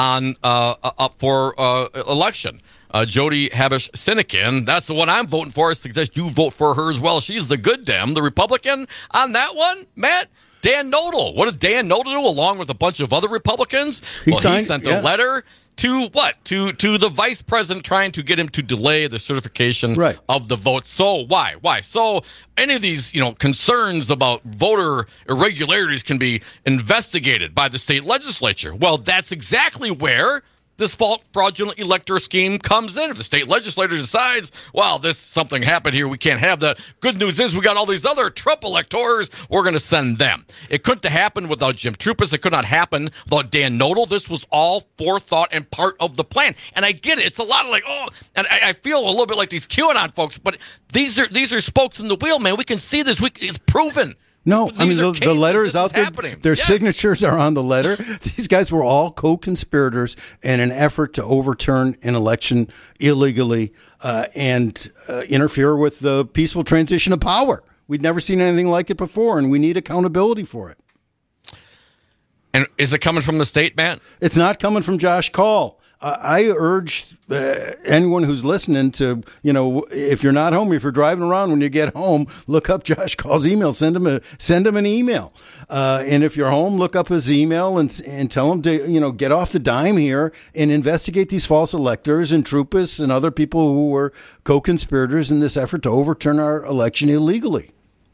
up for election. Jody Habush-Sinekin, that's the one I'm voting for. I suggest you vote for her as well. She's the good Dem, the Republican on that one. Matt, Dan Nodal. What did Dan Nodal do along with a bunch of other Republicans? He sent a letter to what? To the vice president trying to get him to delay the certification of the vote. So why? So any of these, concerns about voter irregularities can be investigated by the state legislature. Well, that's exactly where this fraudulent elector scheme comes in. If the state legislature decides, well, something happened here, we can't have that. Good news is we got all these other Trump electors, we're going to send them. It couldn't have happened without Jim Troupis. It could not happen without Dan Nodal. This was all forethought and part of the plan. And I get it. It's a lot of and I feel a little bit like these QAnon folks, but these are spokes in the wheel, man. We can see this. It's proven. No, I mean, the letter is out there. Their signatures are on the letter. These guys were all co-conspirators in an effort to overturn an election illegally and interfere with the peaceful transition of power. We'd never seen anything like it before, and we need accountability for it. And is it coming from the state, Matt? It's not coming from Josh Kaul. I urge anyone who's listening to, if you're not home, if you're driving around, when you get home, look up Josh Kaul's email. Send him an email. And if you're home, look up his email and tell him to, get off the dime here and investigate these false electors and Troupis and other people who were co-conspirators in this effort to overturn our election illegally.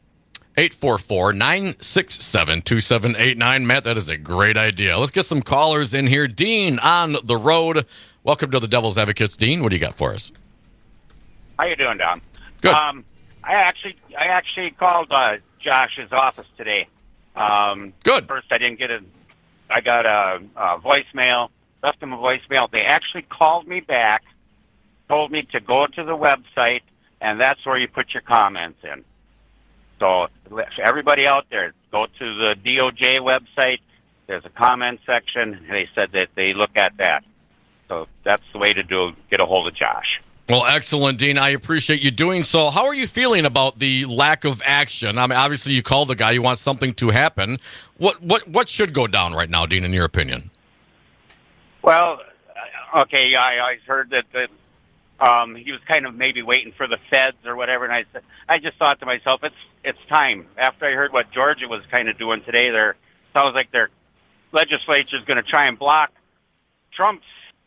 844-967-2789. Matt, that is a great idea. Let's get some callers in here. Dean on the road. Welcome to the Devil's Advocates. Dean, what do you got for us? How you doing, Don? Good. I actually called Josh's office today. Good. First, I got a voicemail, left him a voicemail. They actually called me back, told me to go to the website, and that's where you put your comments in. So everybody out there, go to the DOJ website. There's a comment section. They said that they look at that. So that's the way to get a hold of Josh. Well, excellent, Dean. I appreciate you doing so. How are you feeling about the lack of action? I mean, obviously you called the guy. You want something to happen. What should go down right now, Dean, in your opinion? Well, okay, I heard that he was kind of maybe waiting for the feds or whatever, and I just thought to myself, it's time. After I heard what Georgia was kind of doing today, sounds like their legislature is going to try and block Trump's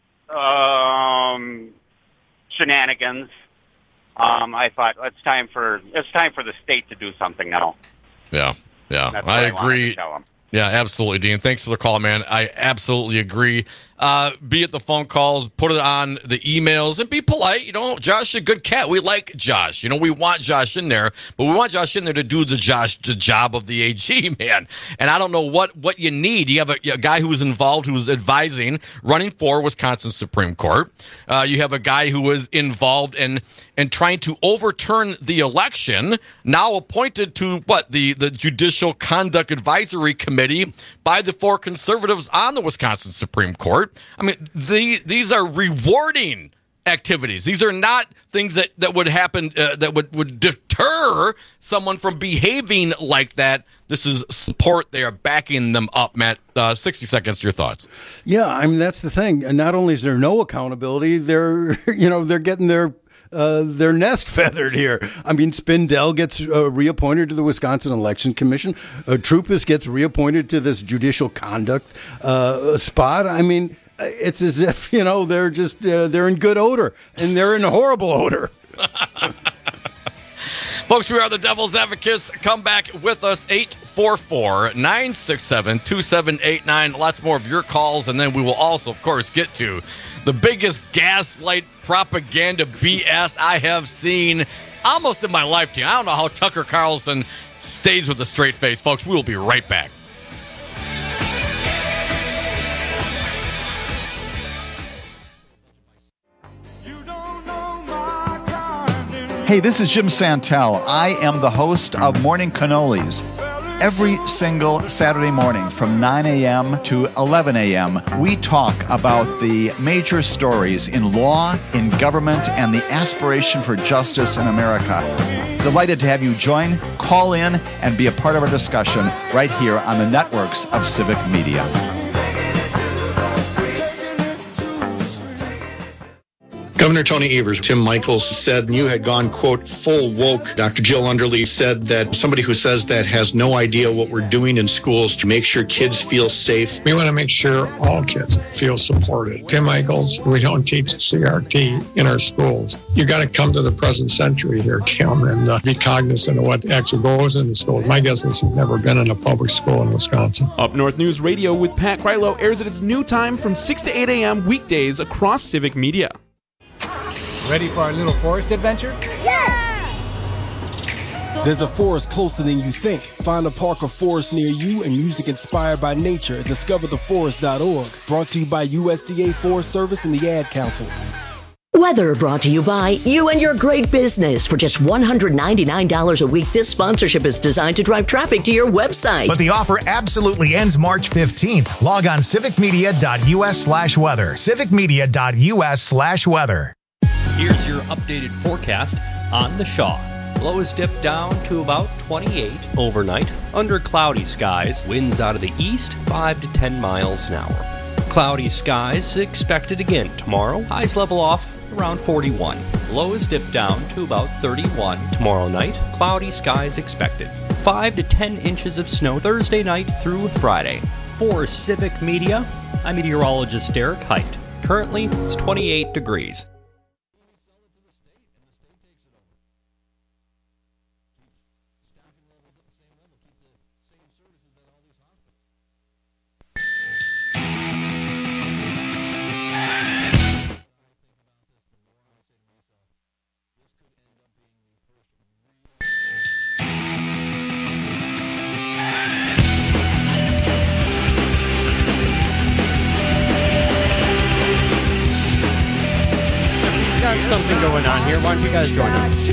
shenanigans. I thought it's time for the state to do something now. Yeah, I agree. Yeah, absolutely, Dean. Thanks for the call, man. I absolutely agree. Be it the phone calls, put it on the emails, and be polite. Josh is a good cat. We like Josh. We want Josh in there, but we want Josh in there to do the job of the AG, man. And I don't know what you need. You have a guy who was involved, who was advising, running for Wisconsin Supreme Court. You have a guy who was involved in trying to overturn the election, now appointed to the Judicial Conduct Advisory Committee by the 4 conservatives on the Wisconsin Supreme Court. I mean, these are rewarding activities. These are not things that would happen, that would deter someone from behaving like that. This is support. They are backing them up, Matt. 60 seconds, your thoughts. Yeah, I mean, that's the thing. And not only is there no accountability, they're getting their nest feathered here. I mean, Spindell gets reappointed to the Wisconsin Election Commission. Troupis gets reappointed to this judicial conduct spot. I mean, it's as if, they're just, they're in good odor, and they're in horrible odor. Folks, we are the Devil's Advocates. Come back with us, 844-967-2789. Lots more of your calls, and then we will also, of course, get to the biggest gaslight propaganda BS I have seen almost in my lifetime. I don't know how Tucker Carlson stays with a straight face. Folks, we will be right back. Hey, this is Jim Santel. I am the host of Morning Cannolis. Every single Saturday morning from 9 a.m. to 11 a.m., we talk about the major stories in law, in government, and the aspiration for justice in America. Delighted to have you join, call in, and be a part of our discussion right here on the networks of Civic Media. Governor Tony Evers, Tim Michaels said you had gone, quote, full woke. Dr. Jill Underly said that somebody who says that has no idea what we're doing in schools to make sure kids feel safe. We want to make sure all kids feel supported. Tim Michaels, we don't teach CRT in our schools. You got to come to the present century here, Tim, and be cognizant of what actually goes in the schools. My guess is he's never been in a public school in Wisconsin. Up North News Radio with Pat Krylo airs at its new time from 6 to 8 a.m. weekdays across Civic Media. Ready for our little forest adventure? Yes! There's a forest closer than you think. Find a park or forest near you and music inspired by nature at discovertheforest.org. Brought to you by USDA Forest Service and the Ad Council. Weather brought to you by You and Your Great Business. For just $199 a week, this sponsorship is designed to drive traffic to your website. But the offer absolutely ends March 15th. Log on civicmedia.us/weather. civicmedia.us/weather. Here's your updated forecast on the Shaw. Lows dip down to about 28 overnight. Under cloudy skies, winds out of the east 5 to 10 miles an hour. Cloudy skies expected again tomorrow. Highs level off around 41. Lows dip down to about 31 tomorrow night. Cloudy skies expected. 5 to 10 inches of snow Thursday night through Friday. For Civic Media, I'm meteorologist Derek Height. Currently, it's 28 degrees. Something going on here. Why don't you guys join us?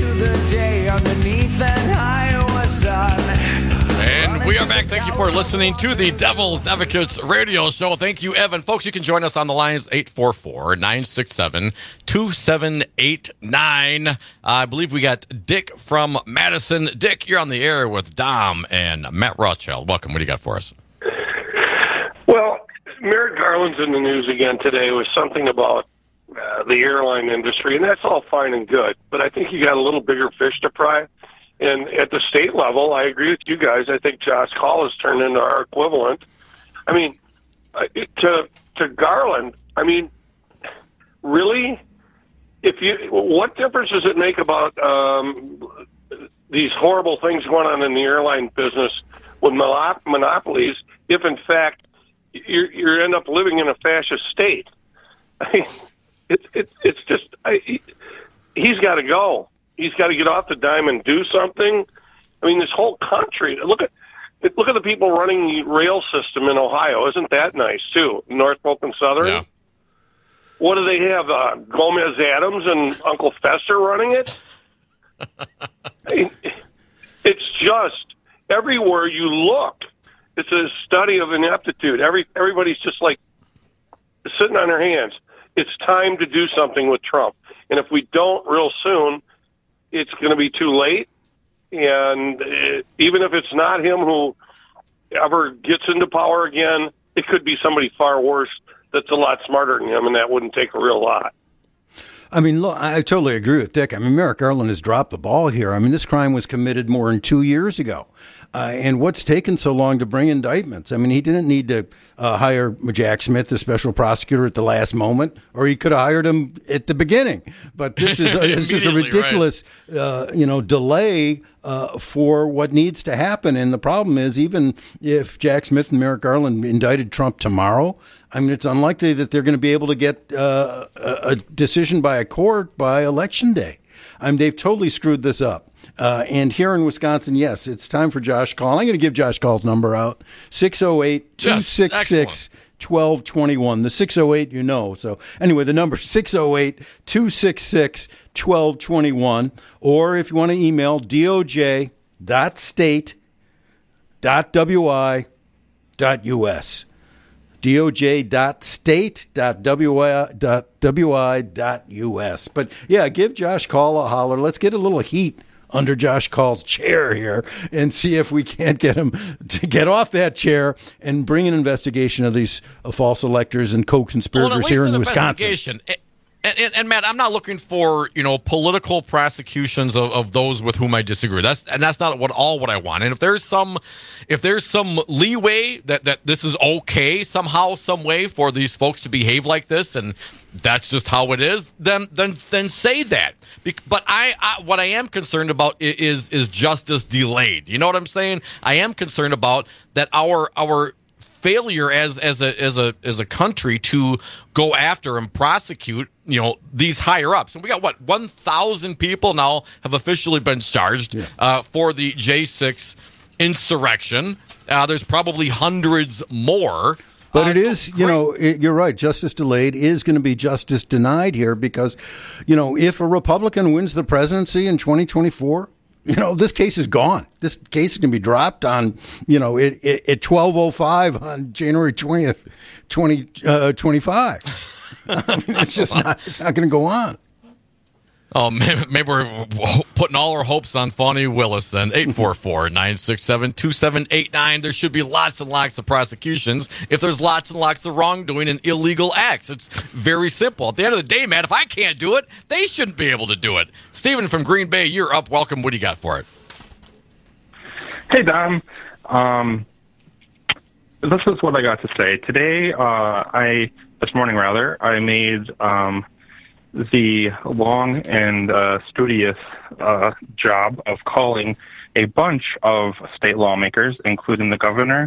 And we are back. Thank you for listening to the Devil's Advocates radio show. Thank you, Evan. Folks, you can join us on the lines 844-967-2789. I believe we got Dick from Madison. Dick, you're on the air with Dom and Matt Rothschild. Welcome. What do you got for us? Well, Merrick Garland's in the news again today with something about the airline industry, and that's all fine and good. But I think you got a little bigger fish to fry. And at the state level, I agree with you guys. I think Josh Call has turned into our equivalent. I mean, to Garland, I mean, really? What difference does it make about these horrible things going on in the airline business with monopolies if, in fact, you end up living in a fascist state? I mean, it's just he's got to go. He's got to get off the dime and do something. I mean, this whole country. Look at the people running the rail system in Ohio. Isn't that nice too? Norfolk and Southern. Yeah. What do they have? Gomez Adams and Uncle Fester running it. I mean, it's just everywhere you look. It's a study of ineptitude. Everybody's just like sitting on their hands. It's time to do something with Trump. And if we don't real soon, it's going to be too late. And even if it's not him who ever gets into power again, it could be somebody far worse that's a lot smarter than him, and that wouldn't take a real lot. I mean, look, I totally agree with Dick. I mean, Merrick Garland has dropped the ball here. I mean, this crime was committed more than 2 years ago. And what's taken so long to bring indictments? I mean, he didn't need to hire Jack Smith, the special prosecutor, at the last moment, or he could have hired him at the beginning. But this is it's just a ridiculous, delay for what needs to happen. And the problem is, even if Jack Smith and Merrick Garland indicted Trump tomorrow, I mean, it's unlikely that they're going to be able to get a decision by a court by Election Day. I mean, they've totally screwed this up. And here in Wisconsin, yes, it's time for Josh Call. I'm going to give Josh Call's number out, 608-266-1221. The 608, you know. So anyway, the number 608-266-1221. Or if you want to email, doj.state.wi.us. doj.state.wi.us. But yeah, give Josh Call a holler. Let's get a little heat under Josh Call's chair here and see if we can't get him to get off that chair and bring an investigation of these false electors and co-conspirators here in Wisconsin. And Matt, I'm not looking for political prosecutions of those with whom I disagree. That's not what I want. And if there's some leeway that this is okay somehow, some way for these folks to behave like this, and that's just how it is, then say that. But what I am concerned about is justice delayed. You know what I'm saying? I am concerned about that our failure as a country to go after and prosecute these higher ups. And we got 1,000 people now have officially been charged for the J6 insurrection. There's probably hundreds more. But it is, you're right. Justice delayed is going to be justice denied here because, if a Republican wins the presidency in 2024, this case is gone. This case is going to be dropped on, at 12:05 on January 20th, 2025. I mean, it's not going to go on. Oh, maybe we're putting all our hopes on Fani Willis then. 844-967-2789. There should be lots and lots of prosecutions if there's lots and lots of wrongdoing and illegal acts. It's very simple. At the end of the day, Matt, if I can't do it, they shouldn't be able to do it. Stephen from Green Bay, you're up. Welcome. What do you got for it? Hey, Dom. This is what I got to say. Today, this morning, I made the long and studious job of calling a bunch of state lawmakers, including the governor,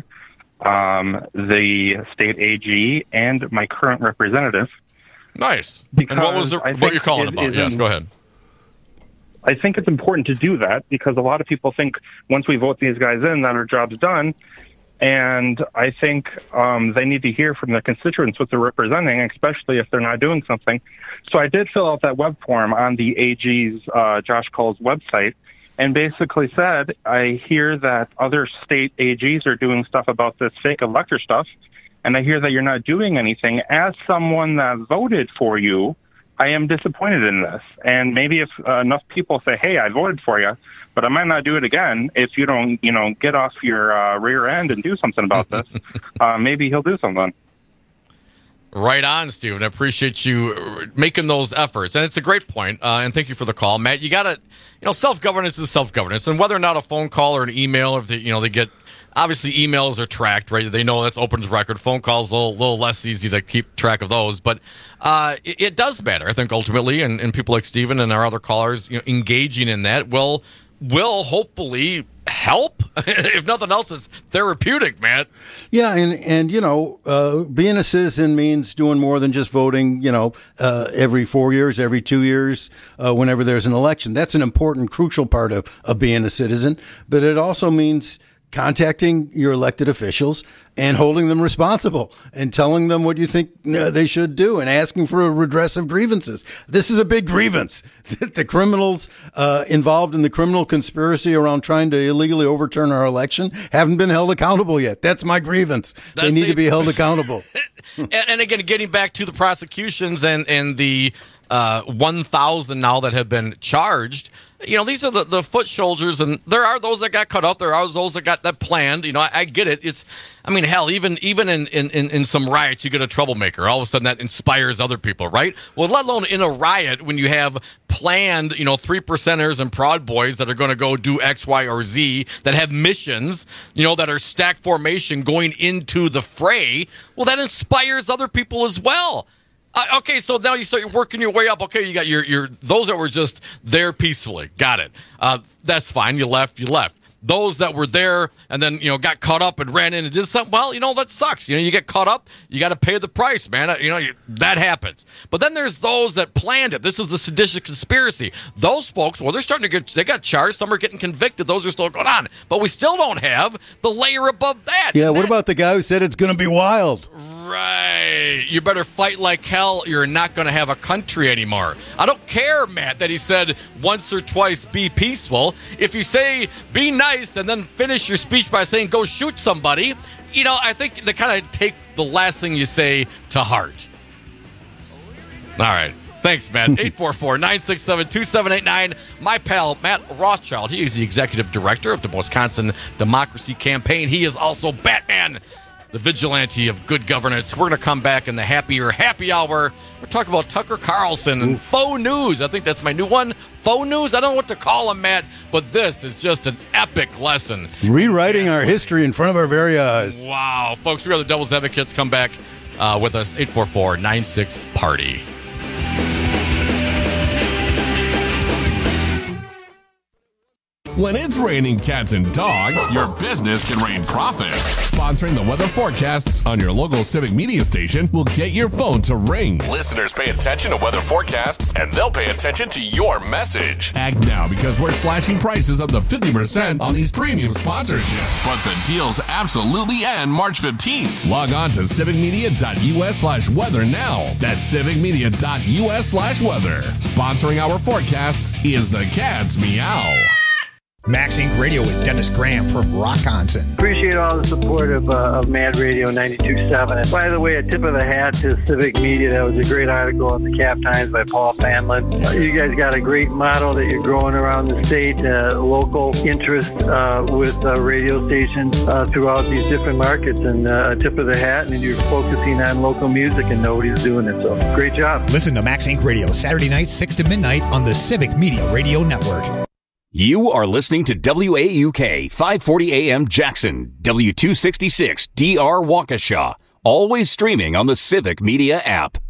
the state AG, and my current representative. Nice. And what you're calling about? Yes, go ahead. I think it's important to do that because a lot of people think once we vote these guys in that our job's done. And I think they need to hear from their constituents what they're representing, especially if they're not doing something. So I did fill out that web form on the AG's Josh Cole's website and basically said, I hear that other state AGs are doing stuff about this fake elector stuff, and I hear that you're not doing anything. As someone that voted for you, I am disappointed in this. And maybe if enough people say, hey, I voted for you, but I might not do it again if you don't, get off your rear end and do something about this. Maybe he'll do something. Right on, Steven. I appreciate you making those efforts. And it's a great point. And thank you for the call. Matt, you got to, self-governance is self-governance. And whether or not a phone call or an email, if they get, obviously emails are tracked, right? They know that's open record. Phone calls, a little less easy to keep track of those. But it does matter, I think, ultimately. And people like Steven and our other callers, engaging in that will hopefully help. If nothing else, it's therapeutic, Matt. Yeah, and being a citizen means doing more than just voting, every 4 years, every 2 years, whenever there's an election. That's an important, crucial part of being a citizen. But it also means contacting your elected officials and holding them responsible and telling them what you think they should do and asking for a redress of grievances. This is a big grievance. The criminals involved in the criminal conspiracy around trying to illegally overturn our election haven't been held accountable yet. That's my grievance. They need to be held accountable. And again, getting back to the prosecutions and the 1,000 now that have been charged, these are the foot soldiers, and there are those that got cut up. There are those that got that planned. I get it. Hell, even in some riots, you get a troublemaker. All of a sudden, that inspires other people, right? Well, let alone in a riot when you have planned, 3%ers and Proud Boys that are going to go do X, Y, or Z, that have missions, that are stacked formation going into the fray. Well, that inspires other people as well. Okay, so now you start working your way up. Okay, you got your those that were just there peacefully. Got it. That's fine. You left. Those that were there and then, got caught up and ran in and did something, well, that sucks. You get caught up, you got to pay the price, man. That happens. But then there's those that planned it. This is the seditious conspiracy. Those folks, well, they got charged. Some are getting convicted. Those are still going on. But we still don't have the layer above that. Yeah, what about the guy who said it's going to be wild? Right. You better fight like hell. You're not going to have a country anymore. I don't care, Matt, that he said once or twice, be peaceful. If you say be nice and then finish your speech by saying go shoot somebody, I think they kind of take the last thing you say to heart. All right. Thanks, Matt. 844-967-2789. My pal, Matt Rothschild, he is the executive director of the Wisconsin Democracy Campaign. He is also Batman, the vigilante of good governance. We're going to come back in the happier happy hour. We're talking about Tucker Carlson and faux news. I think that's my new one. Faux news? I don't know what to call them, Matt, but this is just an epic lesson. Rewriting our history in front of our very eyes. Wow. Folks, we are the Devil's Advocates. Come back with us, 844-96-PARTY. When it's raining cats and dogs, your business can rain profits. Sponsoring the weather forecasts on your local Civic Media station will get your phone to ring. Listeners pay attention to weather forecasts, and they'll pay attention to your message. Act now, because we're slashing prices up to 50% on these premium sponsorships. But the deals absolutely end March 15th. Log on to civicmedia.us/weather now. That's civicmedia.us/weather. Sponsoring our forecasts is the Cat's Meow. Max Inc. Radio with Dennis Graham from Rockonson. Appreciate all the support of Mad Radio 92.7. And by the way, a tip of the hat to Civic Media. That was a great article in the Cap Times by Paul Fanlin. You guys got a great model that you're growing around the state, local interest with radio stations throughout these different markets. And a tip of the hat, and you're focusing on local music, and nobody's doing it. So great job. Listen to Max Inc. Radio Saturday nights 6 to midnight on the Civic Media Radio Network. You are listening to WAUK 540 AM Jackson, W266 DR Waukesha, always streaming on the Civic Media app.